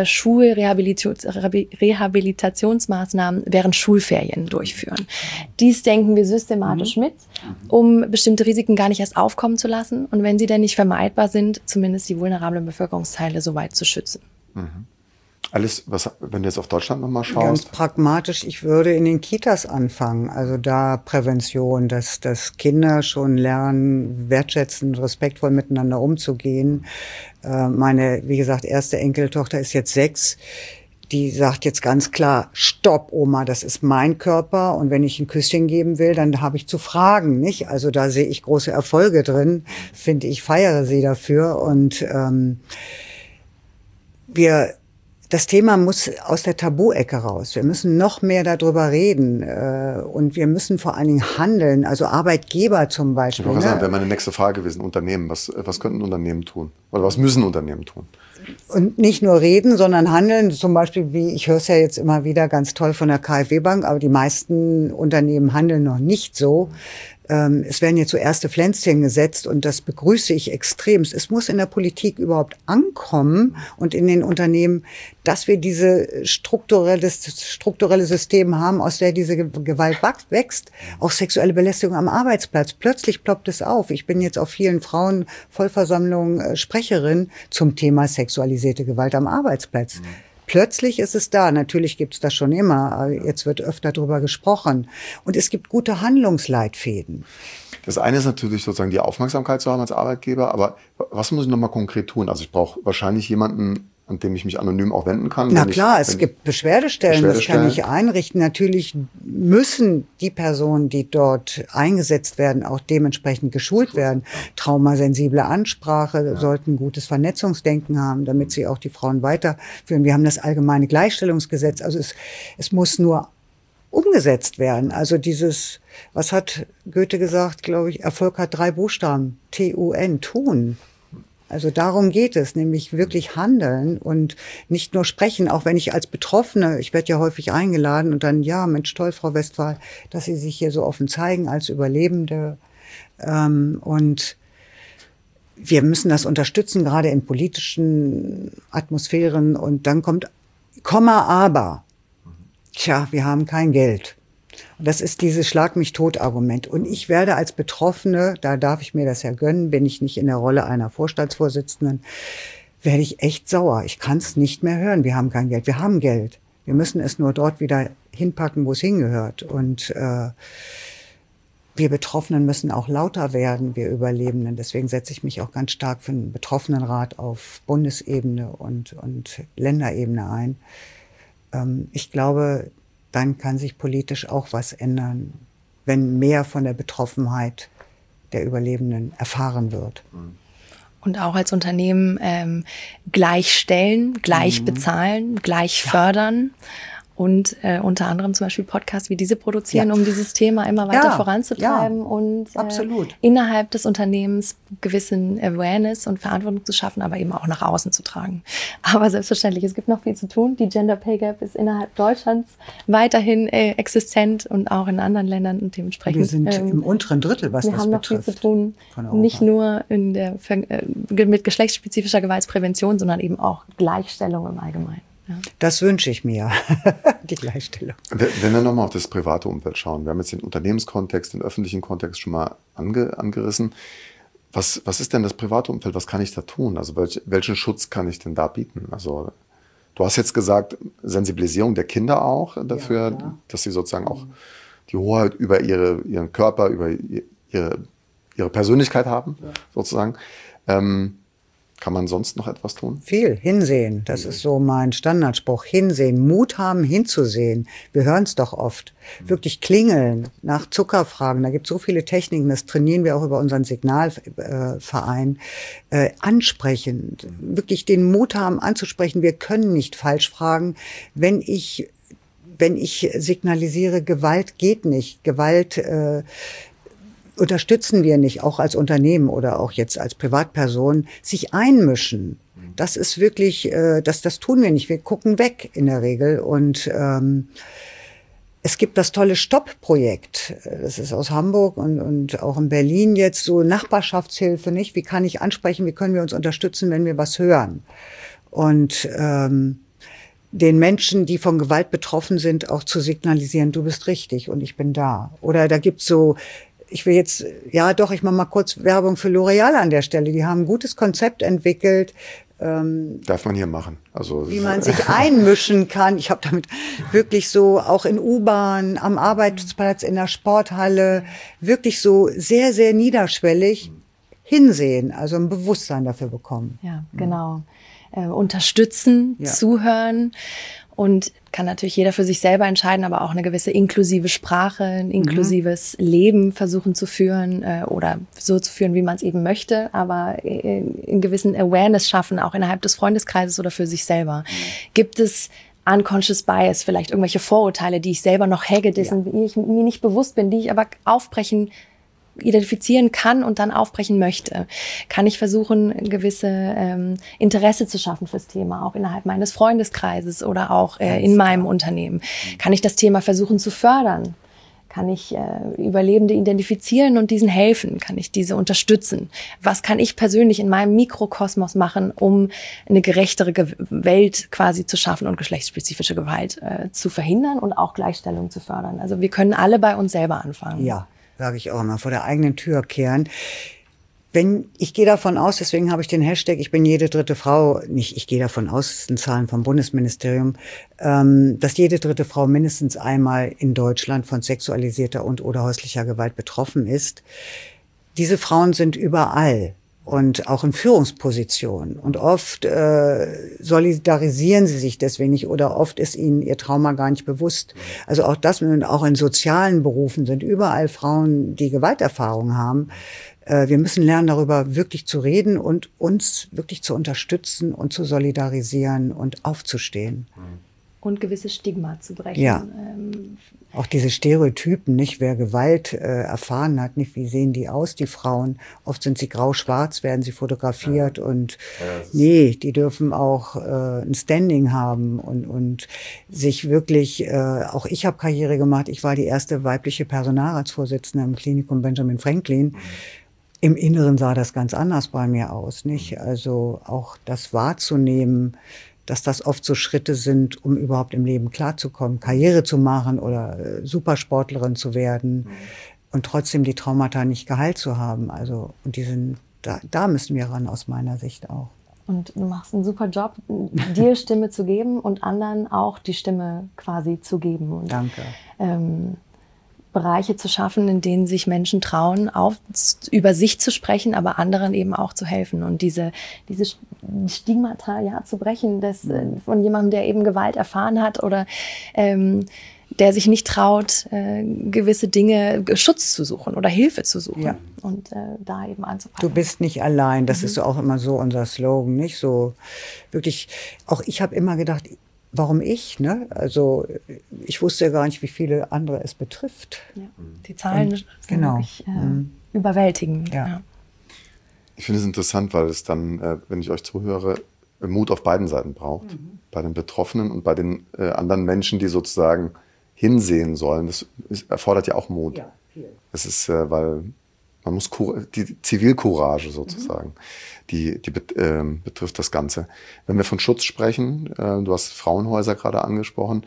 Schulrehabilitationsmaßnahmen während Schulferien durchführen. Dies denken wir systematisch mhm. mit, um bestimmte Risiken gar nicht erst aufkommen zu lassen und wenn sie denn nicht vermeidbar sind, zumindest die vulnerablen Bevölkerungsteile so weit zu schützen. Mhm. Alles, was, wenn du jetzt auf Deutschland nochmal schaust? Ganz pragmatisch, ich würde in den Kitas anfangen. Also da Prävention, dass, dass Kinder schon lernen, wertschätzend, respektvoll miteinander umzugehen. Äh, meine, wie gesagt, erste Enkeltochter ist jetzt sechs. Die sagt jetzt ganz klar, stopp, Oma, das ist mein Körper. Und wenn ich ein Küsschen geben will, dann habe ich zu fragen, nicht? Also da sehe ich große Erfolge drin. Finde ich, feiere sie dafür. Und ähm, wir... Das Thema muss aus der Tabu-Ecke raus. Wir müssen noch mehr darüber reden äh, und wir müssen vor allen Dingen handeln. Also Arbeitgeber zum Beispiel. Ich wollte ne? sagen, wäre meine nächste Frage gewesen, Unternehmen. Was, was könnten Unternehmen tun? Oder was müssen Unternehmen tun? Und nicht nur reden, sondern handeln. Zum Beispiel, wie ich höre es ja jetzt immer wieder ganz toll von der KfW-Bank, aber die meisten Unternehmen handeln noch nicht so. Ähm, es werden jetzt so erste Pflänzchen gesetzt und das begrüße ich extremst. Es muss in der Politik überhaupt ankommen und in den Unternehmen, dass wir diese strukturelles, strukturelle System haben, aus der diese Gewalt wächst. Auch sexuelle Belästigung am Arbeitsplatz. Plötzlich ploppt es auf. Ich bin jetzt auf vielen Frauenvollversammlungen äh, Sprecherin zum Thema sexualisierte Gewalt am Arbeitsplatz. Mhm. Plötzlich ist es da. Natürlich gibt es das schon immer. Jetzt wird öfter drüber gesprochen. Und es gibt gute Handlungsleitfäden. Das eine ist natürlich sozusagen die Aufmerksamkeit zu haben als Arbeitgeber. Aber was muss ich nochmal konkret tun? Also ich brauche wahrscheinlich jemanden, an dem ich mich anonym auch wenden kann. Na klar, ich, es gibt Beschwerdestellen, Beschwerdestellen, das kann ich einrichten. Natürlich müssen die Personen, die dort eingesetzt werden, auch dementsprechend geschult werden. Traumasensible Ansprache, ja. sollten gutes Vernetzungsdenken haben, damit sie auch die Frauen weiterführen. Wir haben das allgemeine Gleichstellungsgesetz, also es, es muss nur umgesetzt werden. Also dieses, was hat Goethe gesagt, glaube ich, Erfolg hat drei Buchstaben, T U N, tun. Also darum geht es, nämlich wirklich handeln und nicht nur sprechen, auch wenn ich als Betroffene, ich werde ja häufig eingeladen und dann, ja, Mensch, toll, Frau Westphal, dass Sie sich hier so offen zeigen als Überlebende. Ähm, und wir müssen das unterstützen, gerade in politischen Atmosphären. Und dann kommt, Komma, aber, tja, wir haben kein Geld. Und das ist dieses Schlag-mich-tot-Argument. Und ich werde als Betroffene, da darf ich mir das ja gönnen, bin ich nicht in der Rolle einer Vorstandsvorsitzenden, werde ich echt sauer. Ich kann es nicht mehr hören. Wir haben kein Geld. Wir haben Geld. Wir müssen es nur dort wieder hinpacken, wo es hingehört. Und äh, wir Betroffenen müssen auch lauter werden, wir Überlebenden. Deswegen setze ich mich auch ganz stark für einen Betroffenenrat auf Bundesebene und, und Länderebene ein. Ähm, ich glaube, dann kann sich politisch auch was ändern, wenn mehr von der Betroffenheit der Überlebenden erfahren wird. Und auch als Unternehmen ähm, gleichstellen, gleich mhm. bezahlen, gleich ja. fördern und äh, unter anderem zum Beispiel Podcasts wie diese produzieren, ja. um dieses Thema immer weiter ja. voranzutreiben ja. und äh, Absolut. innerhalb des Unternehmens gewissen Awareness und Verantwortung zu schaffen, aber eben auch nach außen zu tragen. Aber selbstverständlich, es gibt noch viel zu tun. Die Gender Pay Gap ist innerhalb Deutschlands weiterhin äh, existent und auch in anderen Ländern und dementsprechend. Wir sind ähm, im unteren Drittel, was wir das haben noch betrifft. viel zu tun, nicht nur in der äh, mit geschlechtsspezifischer Gewaltprävention, sondern eben auch Gleichstellung im Allgemeinen. Ja. Das wünsche ich mir, die Gleichstellung. Wenn wir nochmal auf das private Umfeld schauen, wir haben jetzt den Unternehmenskontext, den öffentlichen Kontext schon mal ange, angerissen. Was, was ist denn das private Umfeld? Was kann ich da tun? Also welch, welchen Schutz kann ich denn da bieten? Also du hast jetzt gesagt, Sensibilisierung der Kinder auch dafür, ja, dass sie sozusagen auch die Hoheit über ihre, ihren Körper, über ihre, ihre Persönlichkeit haben, ja. sozusagen. Ähm, Kann man sonst noch etwas tun? Viel. Hinsehen. Das mhm. ist so mein Standardspruch. Hinsehen. Mut haben, hinzusehen. Wir hören es doch oft. Mhm. Wirklich klingeln, nach Zucker fragen. Da gibt es so viele Techniken. Das trainieren wir auch über unseren Signalverein. Äh, ansprechen. Mhm. Wirklich den Mut haben, anzusprechen. Wir können nicht falsch fragen. Wenn ich, wenn ich signalisiere, Gewalt geht nicht. Gewalt, äh, unterstützen wir nicht, auch als Unternehmen oder auch jetzt als Privatperson, sich einmischen. Das ist wirklich, äh, das, das tun wir nicht. Wir gucken weg in der Regel und ähm, Es gibt das tolle Stopp-Projekt. Das ist aus Hamburg und, und auch in Berlin jetzt so Nachbarschaftshilfe, nicht? Wie kann ich ansprechen, wie können wir uns unterstützen, wenn wir was hören? Und ähm, den Menschen, die von Gewalt betroffen sind, auch zu signalisieren, du bist richtig und ich bin da. Oder da gibt's so, ich will jetzt, ja doch, ich mache mal kurz Werbung für L'Oreal an der Stelle. Die haben ein gutes Konzept entwickelt, ähm, darf man hier machen. Also wie man sich einmischen kann. Ich habe damit wirklich so auch in U-Bahn, am Arbeitsplatz, in der Sporthalle, wirklich so sehr, sehr niederschwellig hinsehen, also ein Bewusstsein dafür bekommen. Ja, genau. Äh, unterstützen, Ja. zuhören und kann natürlich jeder für sich selber entscheiden, aber auch eine gewisse inklusive Sprache, ein inklusives mhm. Leben versuchen zu führen äh, oder so zu führen, wie man es eben möchte, aber in, in gewissen Awareness schaffen, auch innerhalb des Freundeskreises oder für sich selber. Mhm. Gibt es unconscious bias, vielleicht irgendwelche Vorurteile, die ich selber noch hege, dessen ja. ich mir nicht bewusst bin, die ich aber aufbrechen identifizieren kann und dann aufbrechen möchte, kann ich versuchen, gewisse ähm, Interesse zu schaffen fürs Thema, auch innerhalb meines Freundeskreises oder auch äh, in meinem Unternehmen. Kann ich das Thema versuchen zu fördern? Kann ich äh, Überlebende identifizieren und diesen helfen? Kann ich diese unterstützen? Was kann ich persönlich in meinem Mikrokosmos machen, um eine gerechtere Ge- Welt quasi zu schaffen und geschlechtsspezifische Gewalt äh, zu verhindern und auch Gleichstellung zu fördern? Also wir können alle bei uns selber anfangen. Ja. Sage ich auch immer, vor der eigenen Tür kehren. Wenn, ich gehe davon aus, deswegen habe ich den Hashtag, ich bin jede dritte Frau, nicht, ich gehe davon aus, das sind Zahlen vom Bundesministerium, ähm, dass jede dritte Frau mindestens einmal in Deutschland von sexualisierter und oder häuslicher Gewalt betroffen ist. Diese Frauen sind überall und auch in Führungspositionen. Und oft äh, solidarisieren sie sich deswegen nicht oder oft ist ihnen ihr Trauma gar nicht bewusst. Also auch das, auch in sozialen Berufen sind überall Frauen, die Gewalterfahrung haben. Äh, wir müssen lernen, darüber wirklich zu reden und uns wirklich zu unterstützen und zu solidarisieren und aufzustehen. Und gewisse Stigma zu brechen. Ja. Ähm, Auch diese Stereotypen, nicht, wer Gewalt äh, erfahren hat, nicht, wie sehen die aus, die Frauen? Oft sind sie grau-schwarz, werden sie fotografiert ja. und ja, nee, die dürfen auch äh, ein Standing haben und und sich wirklich, äh, auch ich habe Karriere gemacht, ich war die erste weibliche Personalratsvorsitzende im Klinikum Benjamin Franklin. Mhm. Im Inneren sah das ganz anders bei mir aus, nicht? Also auch das wahrzunehmen, dass das oft so Schritte sind, um überhaupt im Leben klarzukommen, Karriere zu machen oder äh, Supersportlerin zu werden mhm. und trotzdem die Traumata nicht geheilt zu haben. Also und die sind, da, da müssen wir ran aus meiner Sicht auch. Und du machst einen super Job, dir Stimme zu geben und anderen auch die Stimme quasi zu geben. Und, Danke. Ähm, Bereiche zu schaffen, in denen sich Menschen trauen, auf, über sich zu sprechen, aber anderen eben auch zu helfen. Und diese, diese Stigmata ja, zu brechen, das, äh, von jemandem, der eben Gewalt erfahren hat oder ähm, der sich nicht traut, äh, gewisse Dinge, Schutz zu suchen oder Hilfe zu suchen ja. und äh, da eben anzupacken. Du bist nicht allein, das mhm. ist auch immer so unser Slogan, nicht so wirklich, auch ich habe immer gedacht, warum ich, ne? Also ich wusste ja gar nicht, wie viele andere es betrifft. Ja. Die Zahlen Und, sind genau. wirklich äh, mhm. überwältigend. Ja. Ja. Ich finde es interessant, weil es dann, äh, wenn ich euch zuhöre, Mut auf beiden Seiten braucht. Mhm. Bei den Betroffenen und bei den äh, anderen Menschen, die sozusagen hinsehen sollen. Das ist, erfordert ja auch Mut. Ja, viel. Das ist, äh, weil man muss Kur- die Zivilcourage sozusagen, mhm. die, die bet- äh, betrifft das Ganze. Wenn wir von Schutz sprechen, äh, du hast Frauenhäuser gerade angesprochen,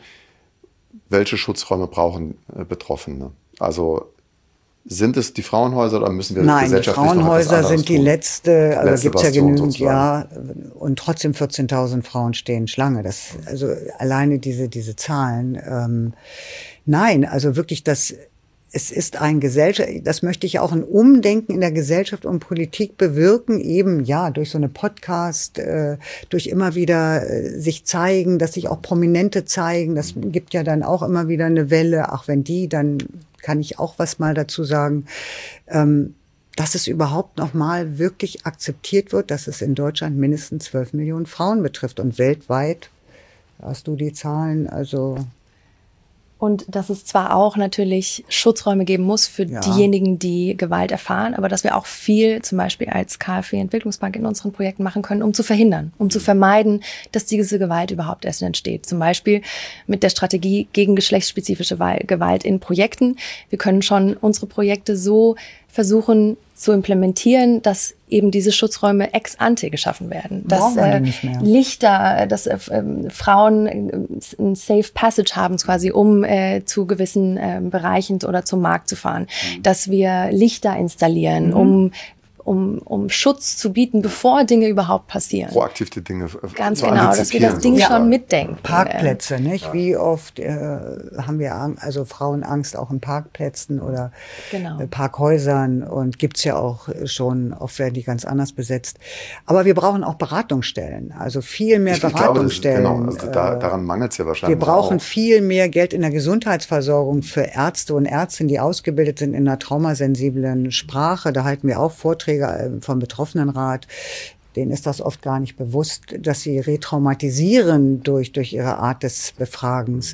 welche Schutzräume brauchen äh, Betroffene? Also sind es die Frauenhäuser oder müssen wir Nein, die gesellschaftlich noch etwas Frauenhäuser anderes sind die tun? letzte, also Letzte gibt's ja Bastion genügend, sozusagen. ja, und trotzdem vierzehntausend Frauen stehen Schlange. Das, also alleine diese diese Zahlen. Ähm, nein, also wirklich das. Es ist ein Gesellschaft, das möchte ich auch ein Umdenken in der Gesellschaft und Politik bewirken, eben ja durch so eine Podcast, äh, durch immer wieder äh, sich zeigen, dass sich auch Prominente zeigen. Das gibt ja dann auch immer wieder eine Welle. Ach, wenn die, dann kann ich auch was mal dazu sagen, ähm, dass es überhaupt noch mal wirklich akzeptiert wird, dass es in Deutschland mindestens zwölf Millionen Frauen betrifft und weltweit, hast du die Zahlen, also Und dass es zwar auch natürlich Schutzräume geben muss für ja. diejenigen, die Gewalt erfahren, aber dass wir auch viel zum Beispiel als KfW-Entwicklungsbank in unseren Projekten machen können, um zu verhindern, um zu vermeiden, dass diese Gewalt überhaupt erst entsteht. Zum Beispiel mit der Strategie gegen geschlechtsspezifische Gewalt in Projekten. Wir können schon unsere Projekte so versuchen zu implementieren, dass eben diese Schutzräume ex ante geschaffen werden. Dass äh, Lichter, dass äh, Frauen äh, ein Safe Passage haben quasi, um äh, zu gewissen äh, Bereichen oder zum Markt zu fahren. Mhm. Dass wir Lichter installieren, mhm. um Um, um Schutz zu bieten, bevor Dinge überhaupt passieren. Proaktiv die Dinge Ganz zu genau, dass wir das Ding ja. schon mitdenken. Parkplätze, nicht? Ja. Wie oft äh, haben wir also Frauen Angst auch in Parkplätzen oder genau. äh, Parkhäusern und gibt's ja auch schon, oft werden die ganz anders besetzt. Aber wir brauchen auch Beratungsstellen, also viel mehr ich Beratungsstellen. Glaube, das, genau, also da, daran mangelt's ja wahrscheinlich. Wir brauchen auch. viel mehr Geld in der Gesundheitsversorgung für Ärzte und Ärztinnen, die ausgebildet sind in einer traumasensiblen Sprache. Da halten wir auch Vorträge vom Betroffenenrat, denen ist das oft gar nicht bewusst, dass sie retraumatisieren durch, durch ihre Art des Befragens.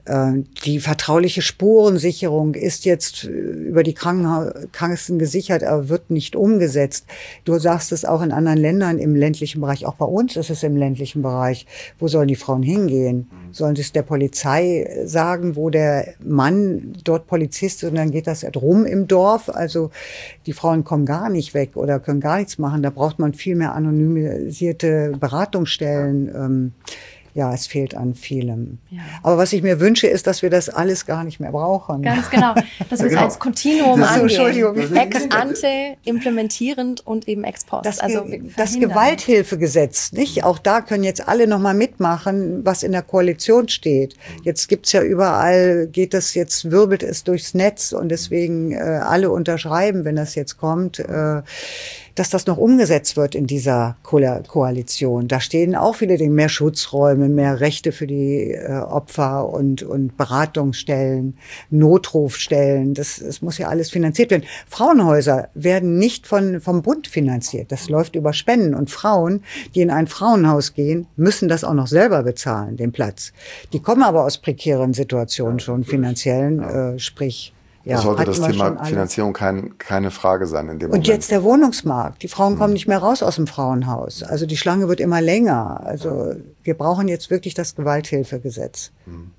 Die vertrauliche Spurensicherung ist jetzt über die Krankenkassen gesichert, aber wird nicht umgesetzt. Du sagst es auch in anderen Ländern im ländlichen Bereich, auch bei uns ist es im ländlichen Bereich. Wo sollen die Frauen hingehen? Sollen sie es der Polizei sagen, wo der Mann dort Polizist ist und dann geht das rum im Dorf? Also die Frauen kommen gar nicht weg oder können gar nichts machen. Da braucht man viel mehr anonymisierte Beratungsstellen. Ähm, Ja, es fehlt an vielem. Ja. Aber was ich mir wünsche, ist, dass wir das alles gar nicht mehr brauchen. Ganz genau. Dass wir es genau. als Kontinuum angehen. Ex ante, implementierend und eben ex post. Das, also das Gewalthilfegesetz, nicht? Auch da können jetzt alle noch mal mitmachen, was in der Koalition steht. Jetzt gibt's ja überall, geht das jetzt, wirbelt es durchs Netz und deswegen äh, alle unterschreiben, wenn das jetzt kommt. Äh, dass das noch umgesetzt wird in dieser Ko- Koalition. Da stehen auch viele Dinge, mehr Schutzräume, mehr Rechte für die äh, Opfer und, und Beratungsstellen, Notrufstellen. Das, das muss ja alles finanziert werden. Frauenhäuser werden nicht von, vom Bund finanziert. Das läuft über Spenden. Und Frauen, die in ein Frauenhaus gehen, müssen das auch noch selber bezahlen, den Platz. Die kommen aber aus prekären Situationen schon, finanziellen, äh, sprich, ja, sollte das Thema Finanzierung kein, keine Frage sein in dem Und Moment. jetzt der Wohnungsmarkt. Die Frauen kommen nicht mehr raus aus dem Frauenhaus. Also die Schlange wird immer länger. Also wir brauchen jetzt wirklich das Gewalthilfegesetz.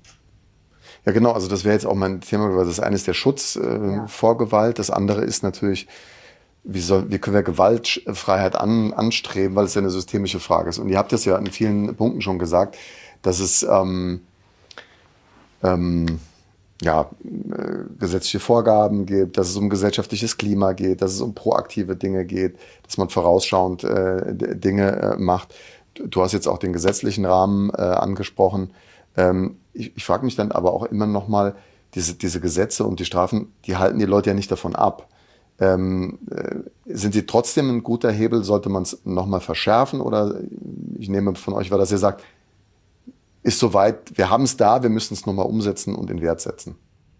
Ja, genau. Also das wäre jetzt auch mein Thema. Das eine ist der Schutz äh, ja. vor Gewalt. Das andere ist natürlich, wie, soll, wie können wir Gewaltfreiheit an, anstreben, weil es ja eine systemische Frage ist. Und ihr habt das ja in vielen Punkten schon gesagt, dass es ähm, ähm, ja, äh, gesetzliche Vorgaben gibt, dass es um gesellschaftliches Klima geht, dass es um proaktive Dinge geht, dass man vorausschauend äh, d- Dinge äh, macht. Du, du hast jetzt auch den gesetzlichen Rahmen äh, angesprochen. Ähm, ich ich frage mich dann aber auch immer noch mal, diese, diese Gesetze und die Strafen, die halten die Leute ja nicht davon ab. Ähm, äh, sind sie trotzdem ein guter Hebel? Sollte man es noch mal verschärfen? Oder ich nehme von euch wahr, dass ihr sagt, ist soweit, wir haben es da, wir müssen es nochmal umsetzen und in Wert setzen?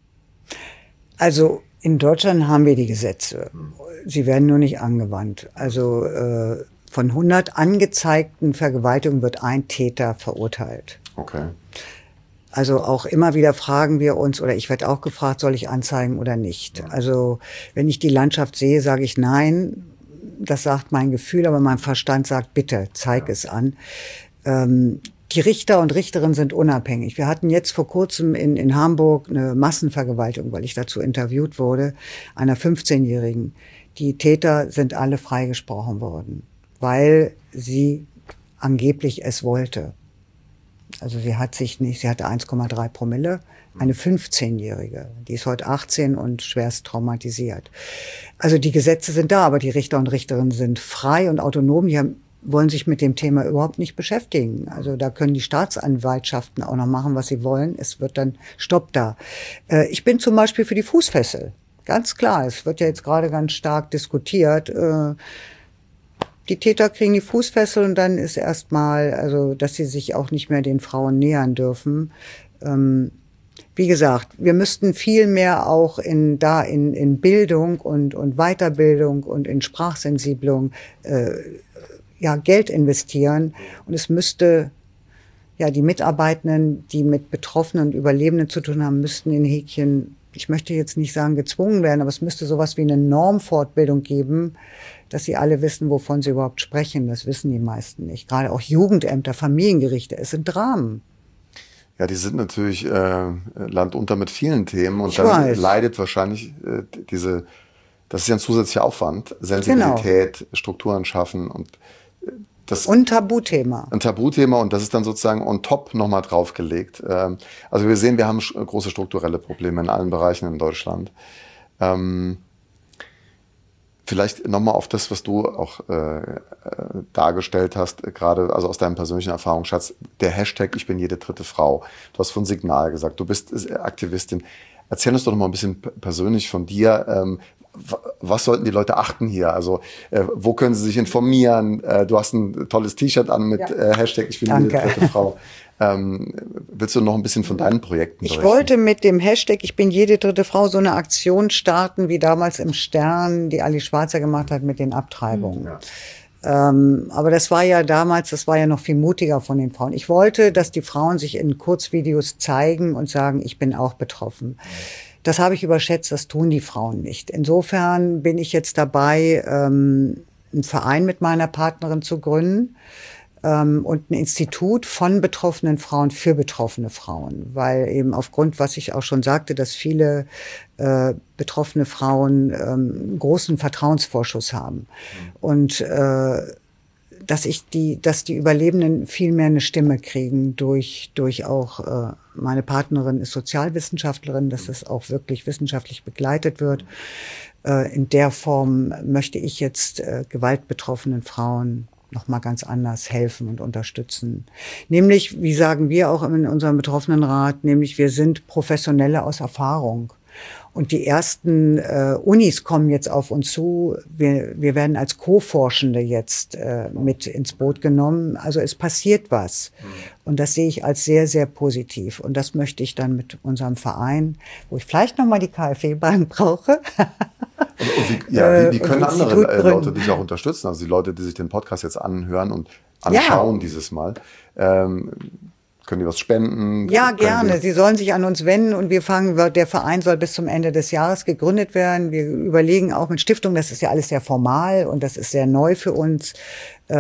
Also in Deutschland haben wir die Gesetze. Sie werden nur nicht angewandt. Also äh, von hundert angezeigten Vergewaltigungen wird ein Täter verurteilt. Okay. Also auch immer wieder fragen wir uns, oder ich werde auch gefragt, soll ich anzeigen oder nicht? Also wenn ich die Landschaft sehe, sage ich nein. Das sagt mein Gefühl, aber mein Verstand sagt, bitte, zeig es an. Ähm, Die Richter und Richterinnen sind unabhängig. Wir hatten jetzt vor kurzem in, in Hamburg eine Massenvergewaltigung, weil ich dazu interviewt wurde, einer fünfzehnjährigen. Die Täter sind alle freigesprochen worden, weil sie angeblich es wollte. Also sie hat sich nicht, sie hatte eins Komma drei Promille, eine fünfzehnjährige. Die ist heute achtzehn und schwerst traumatisiert. Also die Gesetze sind da, aber die Richter und Richterinnen sind frei und autonom. Die haben wollen sich mit dem Thema überhaupt nicht beschäftigen. Also da können die Staatsanwaltschaften auch noch machen, was sie wollen. Es wird dann Stopp da. Äh, ich bin zum Beispiel für die Fußfessel. Ganz klar, es wird ja jetzt gerade ganz stark diskutiert. Äh, die Täter kriegen die Fußfessel und dann ist erstmal, also dass sie sich auch nicht mehr den Frauen nähern dürfen. Ähm, Wie gesagt, wir müssten viel mehr auch in da in in Bildung und und Weiterbildung und in Sprachsensibilung äh, ja Geld investieren und es müsste ja, die Mitarbeitenden, die mit Betroffenen und Überlebenden zu tun haben, müssten in Häkchen, ich möchte jetzt nicht sagen gezwungen werden, aber es müsste sowas wie eine Normfortbildung geben, dass sie alle wissen, wovon sie überhaupt sprechen. Das wissen die meisten nicht. Gerade auch Jugendämter, Familiengerichte, es sind Dramen. Ja, die sind natürlich äh, landunter mit vielen Themen und Ich dann weiß. leidet wahrscheinlich äh, diese, das ist ja ein zusätzlicher Aufwand, Sensibilität, genau. Strukturen schaffen und äh, das und Tabuthema. Ein Tabuthema und das ist dann sozusagen on top nochmal draufgelegt. Ähm, also wir sehen, wir haben sch- große strukturelle Probleme in allen Bereichen in Deutschland. Ähm, Vielleicht nochmal auf das, was du auch äh, dargestellt hast, gerade also aus deinem persönlichen Erfahrungsschatz, der Hashtag Ich bin jede dritte Frau. Du hast von Signal gesagt, du bist Aktivistin. Erzähl uns doch noch mal ein bisschen persönlich von dir. Ähm, was sollten die Leute achten hier? Also äh, wo können sie sich informieren? Äh, du hast ein tolles T-Shirt an mit ja. äh, Hashtag Ich bin Danke. jede dritte Frau. Ähm, willst du noch ein bisschen von deinen Projekten berichten? Ich wollte mit dem Hashtag Ich bin jede dritte Frau so eine Aktion starten, wie damals im Stern, die Ali Schwarzer gemacht hat mit den Abtreibungen. Ja. Ähm, aber das war ja damals, das war ja noch viel mutiger von den Frauen. Ich wollte, dass die Frauen sich in Kurzvideos zeigen und sagen, ich bin auch betroffen. Das habe ich überschätzt, das tun die Frauen nicht. Insofern bin ich jetzt dabei, ähm, einen Verein mit meiner Partnerin zu gründen. Und ein Institut von betroffenen Frauen für betroffene Frauen, weil eben aufgrund, was ich auch schon sagte, dass viele äh, betroffene Frauen ähm, großen Vertrauensvorschuss haben mhm. und äh, dass ich die, dass die Überlebenden viel mehr eine Stimme kriegen durch durch auch äh, meine Partnerin ist Sozialwissenschaftlerin, dass das auch wirklich wissenschaftlich begleitet wird. Äh, in der Form möchte ich jetzt äh, gewaltbetroffenen Frauen noch mal ganz anders helfen und unterstützen. Nämlich, wie sagen wir auch in unserem Betroffenenrat, nämlich wir sind Professionelle aus Erfahrung. Und die ersten äh, Unis kommen jetzt auf uns zu. Wir, wir werden als Co-Forschende jetzt äh, mit ins Boot genommen. Also es passiert was. Mhm. Und das sehe ich als sehr, sehr positiv. Und das möchte ich dann mit unserem Verein, wo ich vielleicht noch mal die KfW-Bank brauche. Und, und wie, ja, wie, wie können andere äh, Leute dich auch unterstützen? Also die Leute, die sich den Podcast jetzt anhören und anschauen ja. dieses Mal, ähm, können die was spenden? Ja, gerne. Sie sollen sich an uns wenden und wir fangen, der Verein soll bis zum Ende des Jahres gegründet werden. Wir überlegen auch mit Stiftung, das ist ja alles sehr formal und das ist sehr neu für uns. Äh,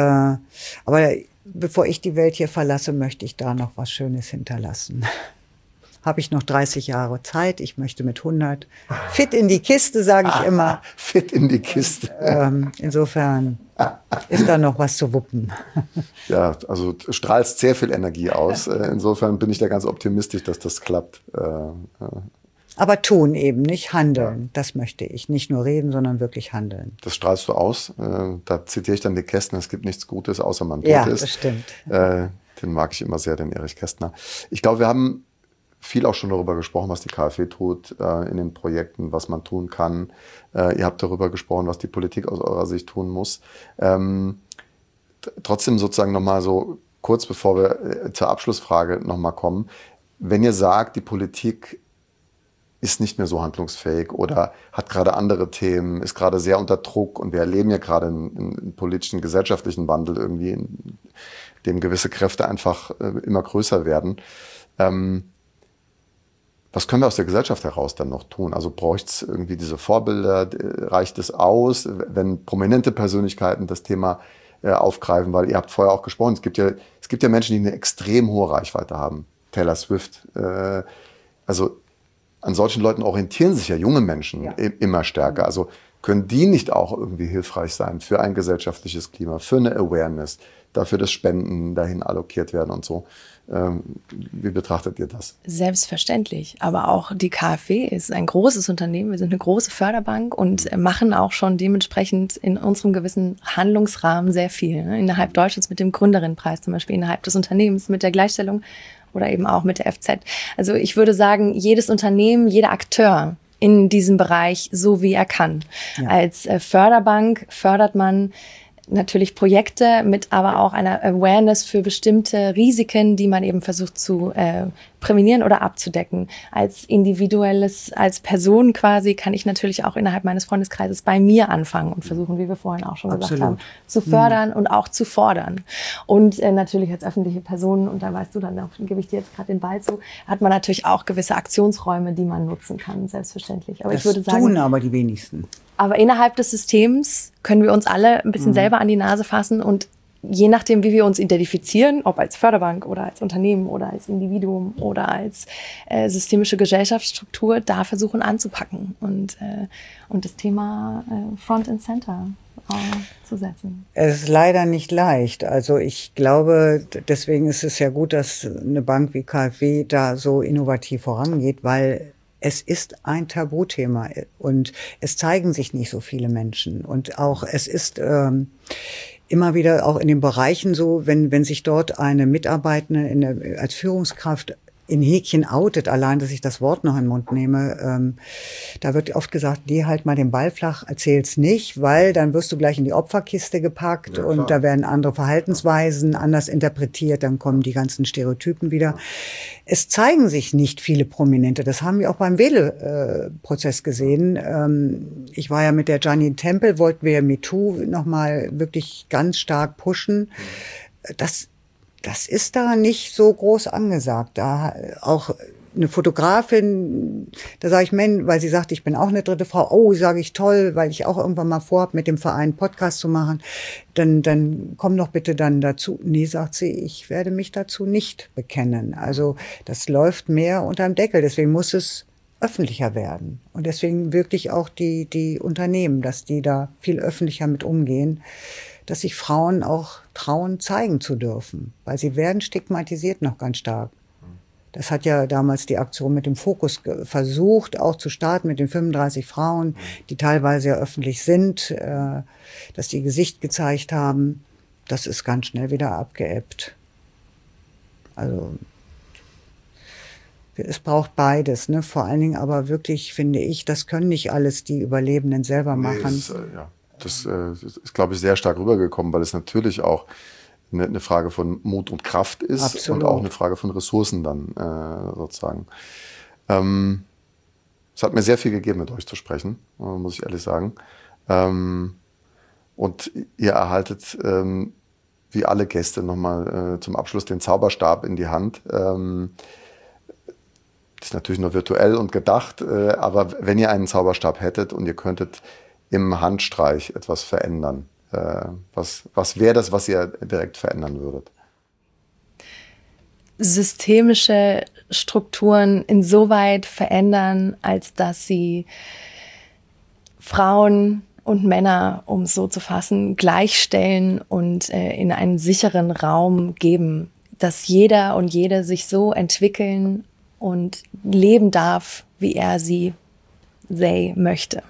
aber bevor ich die Welt hier verlasse, möchte ich da noch was Schönes hinterlassen. Habe ich noch dreißig Jahre Zeit. Ich möchte mit hundert fit in die Kiste, sage ich immer. Fit in die Kiste. Ähm, insofern ist da noch was zu wuppen. Ja, also du strahlst sehr viel Energie aus. Insofern bin ich da ganz optimistisch, dass das klappt. Aber tun eben, nicht handeln. Das möchte ich. Nicht nur reden, sondern wirklich handeln. Das strahlst du aus. Da zitiere ich dann die Kästner. Es gibt nichts Gutes, außer man tot ja, ist. Ja, das stimmt. Den mag ich immer sehr, den Erich Kästner. Ich glaube, wir haben viel auch schon darüber gesprochen, was die KfW tut äh, in den Projekten, was man tun kann. Äh, ihr habt darüber gesprochen, was die Politik aus eurer Sicht tun muss. Ähm, t- trotzdem sozusagen nochmal so kurz bevor wir äh, zur Abschlussfrage nochmal kommen. Wenn ihr sagt, die Politik ist nicht mehr so handlungsfähig oder hat gerade andere Themen, ist gerade sehr unter Druck und wir erleben ja gerade einen, einen politischen, gesellschaftlichen Wandel irgendwie, in dem gewisse Kräfte einfach äh, immer größer werden. Ähm, Was können wir aus der Gesellschaft heraus dann noch tun? Also bräuchte es irgendwie diese Vorbilder? Reicht es aus, wenn prominente Persönlichkeiten das Thema äh, aufgreifen? Weil ihr habt vorher auch gesprochen, es gibt ja, es gibt ja Menschen, die eine extrem hohe Reichweite haben. Taylor Swift. Äh, also an solchen Leuten orientieren sich ja junge Menschen ja. immer stärker. Also können die nicht auch irgendwie hilfreich sein für ein gesellschaftliches Klima, für eine Awareness, dafür, dass Spenden dahin allokiert werden und so? Wie betrachtet ihr das? Selbstverständlich. Aber auch die KfW ist ein großes Unternehmen. Wir sind eine große Förderbank und machen auch schon dementsprechend in unserem gewissen Handlungsrahmen sehr viel. Innerhalb Deutschlands mit dem Gründerinnenpreis zum Beispiel, innerhalb des Unternehmens mit der Gleichstellung oder eben auch mit der F Z. Also ich würde sagen, jedes Unternehmen, jeder Akteur in diesem Bereich, so wie er kann. Ja. Als Förderbank fördert man natürlich Projekte mit aber auch einer Awareness für bestimmte Risiken, die man eben versucht zu äh, prävenieren oder abzudecken. Als individuelles, als Person quasi kann ich natürlich auch innerhalb meines Freundeskreises bei mir anfangen und versuchen, wie wir vorhin auch schon Absolut. gesagt haben, zu fördern mhm. und auch zu fordern. Und äh, natürlich als öffentliche Person, und da weißt du dann auch, gebe ich dir jetzt gerade den Ball zu, hat man natürlich auch gewisse Aktionsräume, die man nutzen kann, selbstverständlich. Aber das ich würde sagen, tun aber die wenigsten. Aber innerhalb des Systems können wir uns alle ein bisschen mhm. selber an die Nase fassen und je nachdem, wie wir uns identifizieren, ob als Förderbank oder als Unternehmen oder als Individuum oder als äh, systemische Gesellschaftsstruktur, da versuchen anzupacken und, äh, und das Thema äh, Front and Center äh, zu setzen. Es ist leider nicht leicht. Also ich glaube, deswegen ist es ja gut, dass eine Bank wie KfW da so innovativ vorangeht, weil es ist ein Tabuthema und es zeigen sich nicht so viele Menschen. Und auch es ist ähm, immer wieder auch in den Bereichen so, wenn wenn sich dort eine Mitarbeitende in der, als Führungskraft in Häkchen outet, allein, dass ich das Wort noch in den Mund nehme, ähm, da wird oft gesagt, geh halt mal den Ball flach, erzähl's nicht, weil dann wirst du gleich in die Opferkiste gepackt ja, und da werden andere Verhaltensweisen anders interpretiert, dann kommen die ganzen Stereotypen wieder. Es zeigen sich nicht viele Prominente, das haben wir auch beim Wähleprozess gesehen. Ähm, ich war ja mit der Janine Temple, wollten wir MeToo nochmal wirklich ganz stark pushen. Das Das ist da nicht so groß angesagt. Da auch eine Fotografin, da sage ich, Mensch, weil sie sagt, ich bin auch eine dritte Frau. Oh, sage ich toll, weil ich auch irgendwann mal vorhabe, mit dem Verein einen Podcast zu machen. Dann, dann komm doch bitte dann dazu. Nee, sagt sie, ich werde mich dazu nicht bekennen. Also das läuft mehr unterm Deckel. Deswegen muss es öffentlicher werden. Und deswegen wirklich auch die, die Unternehmen, dass die da viel öffentlicher mit umgehen, dass sich Frauen auch trauen, zeigen zu dürfen. Weil sie werden stigmatisiert noch ganz stark. Das hat ja damals die Aktion mit dem Fokus versucht, auch zu starten mit den fünfunddreißig Frauen, die teilweise ja öffentlich sind, äh, dass die Gesicht gezeigt haben. Das ist ganz schnell wieder abgeebbt. Also es braucht beides, ne? Vor allen Dingen aber wirklich, finde ich, das können nicht alles die Überlebenden selber machen. Nee, das, äh, ja. Das äh, ist, glaube ich, sehr stark rübergekommen, weil es natürlich auch eine, eine Frage von Mut und Kraft ist. Absolut. Und auch eine Frage von Ressourcen dann äh, sozusagen. Ähm, es hat mir sehr viel gegeben, mit euch zu sprechen, äh, muss ich ehrlich sagen. Ähm, und ihr erhaltet, ähm, wie alle Gäste, nochmal äh, zum Abschluss den Zauberstab in die Hand. Ähm, das ist natürlich nur virtuell und gedacht, äh, aber wenn ihr einen Zauberstab hättet und ihr könntet im Handstreich etwas verändern. Äh, was was wäre das, was ihr direkt verändern würdet? Systemische Strukturen insoweit verändern, als dass sie Frauen und Männer, um es so zu fassen, gleichstellen und äh, in einen sicheren Raum geben, dass jeder und jede sich so entwickeln und leben darf, wie er sie, sie möchte.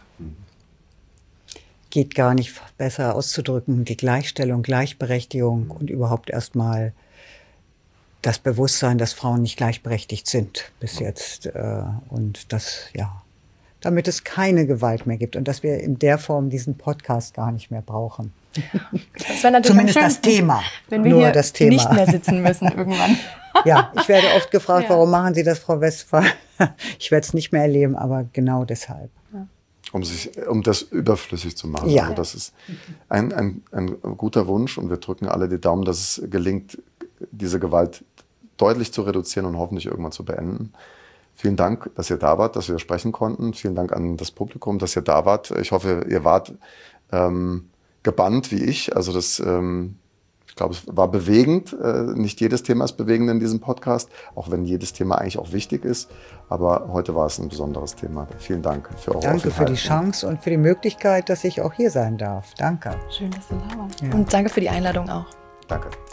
Geht gar nicht besser auszudrücken, die Gleichstellung, Gleichberechtigung und überhaupt erstmal das Bewusstsein, dass Frauen nicht gleichberechtigt sind bis jetzt. Und das, ja, damit es keine Gewalt mehr gibt und dass wir in der Form diesen Podcast gar nicht mehr brauchen. Das wäre natürlich zumindest das Thema. Wenn wir Nur hier das Thema. nicht mehr sitzen müssen irgendwann. Ja, ich werde oft gefragt, ja. warum machen Sie das, Frau Westphal? Ich werde es nicht mehr erleben, aber genau deshalb. Ja. Um, sich, um das überflüssig zu machen. Ja. Also das ist ein, ein, ein guter Wunsch und wir drücken alle die Daumen, dass es gelingt, diese Gewalt deutlich zu reduzieren und hoffentlich irgendwann zu beenden. Vielen Dank, dass ihr da wart, dass wir sprechen konnten. Vielen Dank an das Publikum, dass ihr da wart. Ich hoffe, ihr wart ähm, gebannt wie ich. Also das, ähm, ich glaube, es war bewegend. Äh, nicht jedes Thema ist bewegend in diesem Podcast, auch wenn jedes Thema eigentlich auch wichtig ist. Aber heute war es ein besonderes Thema. Vielen Dank für eure Danke für die Chance und für die Möglichkeit, dass ich auch hier sein darf. Danke. Schön, dass du da warst. Ja. Und danke für die Einladung auch. Danke.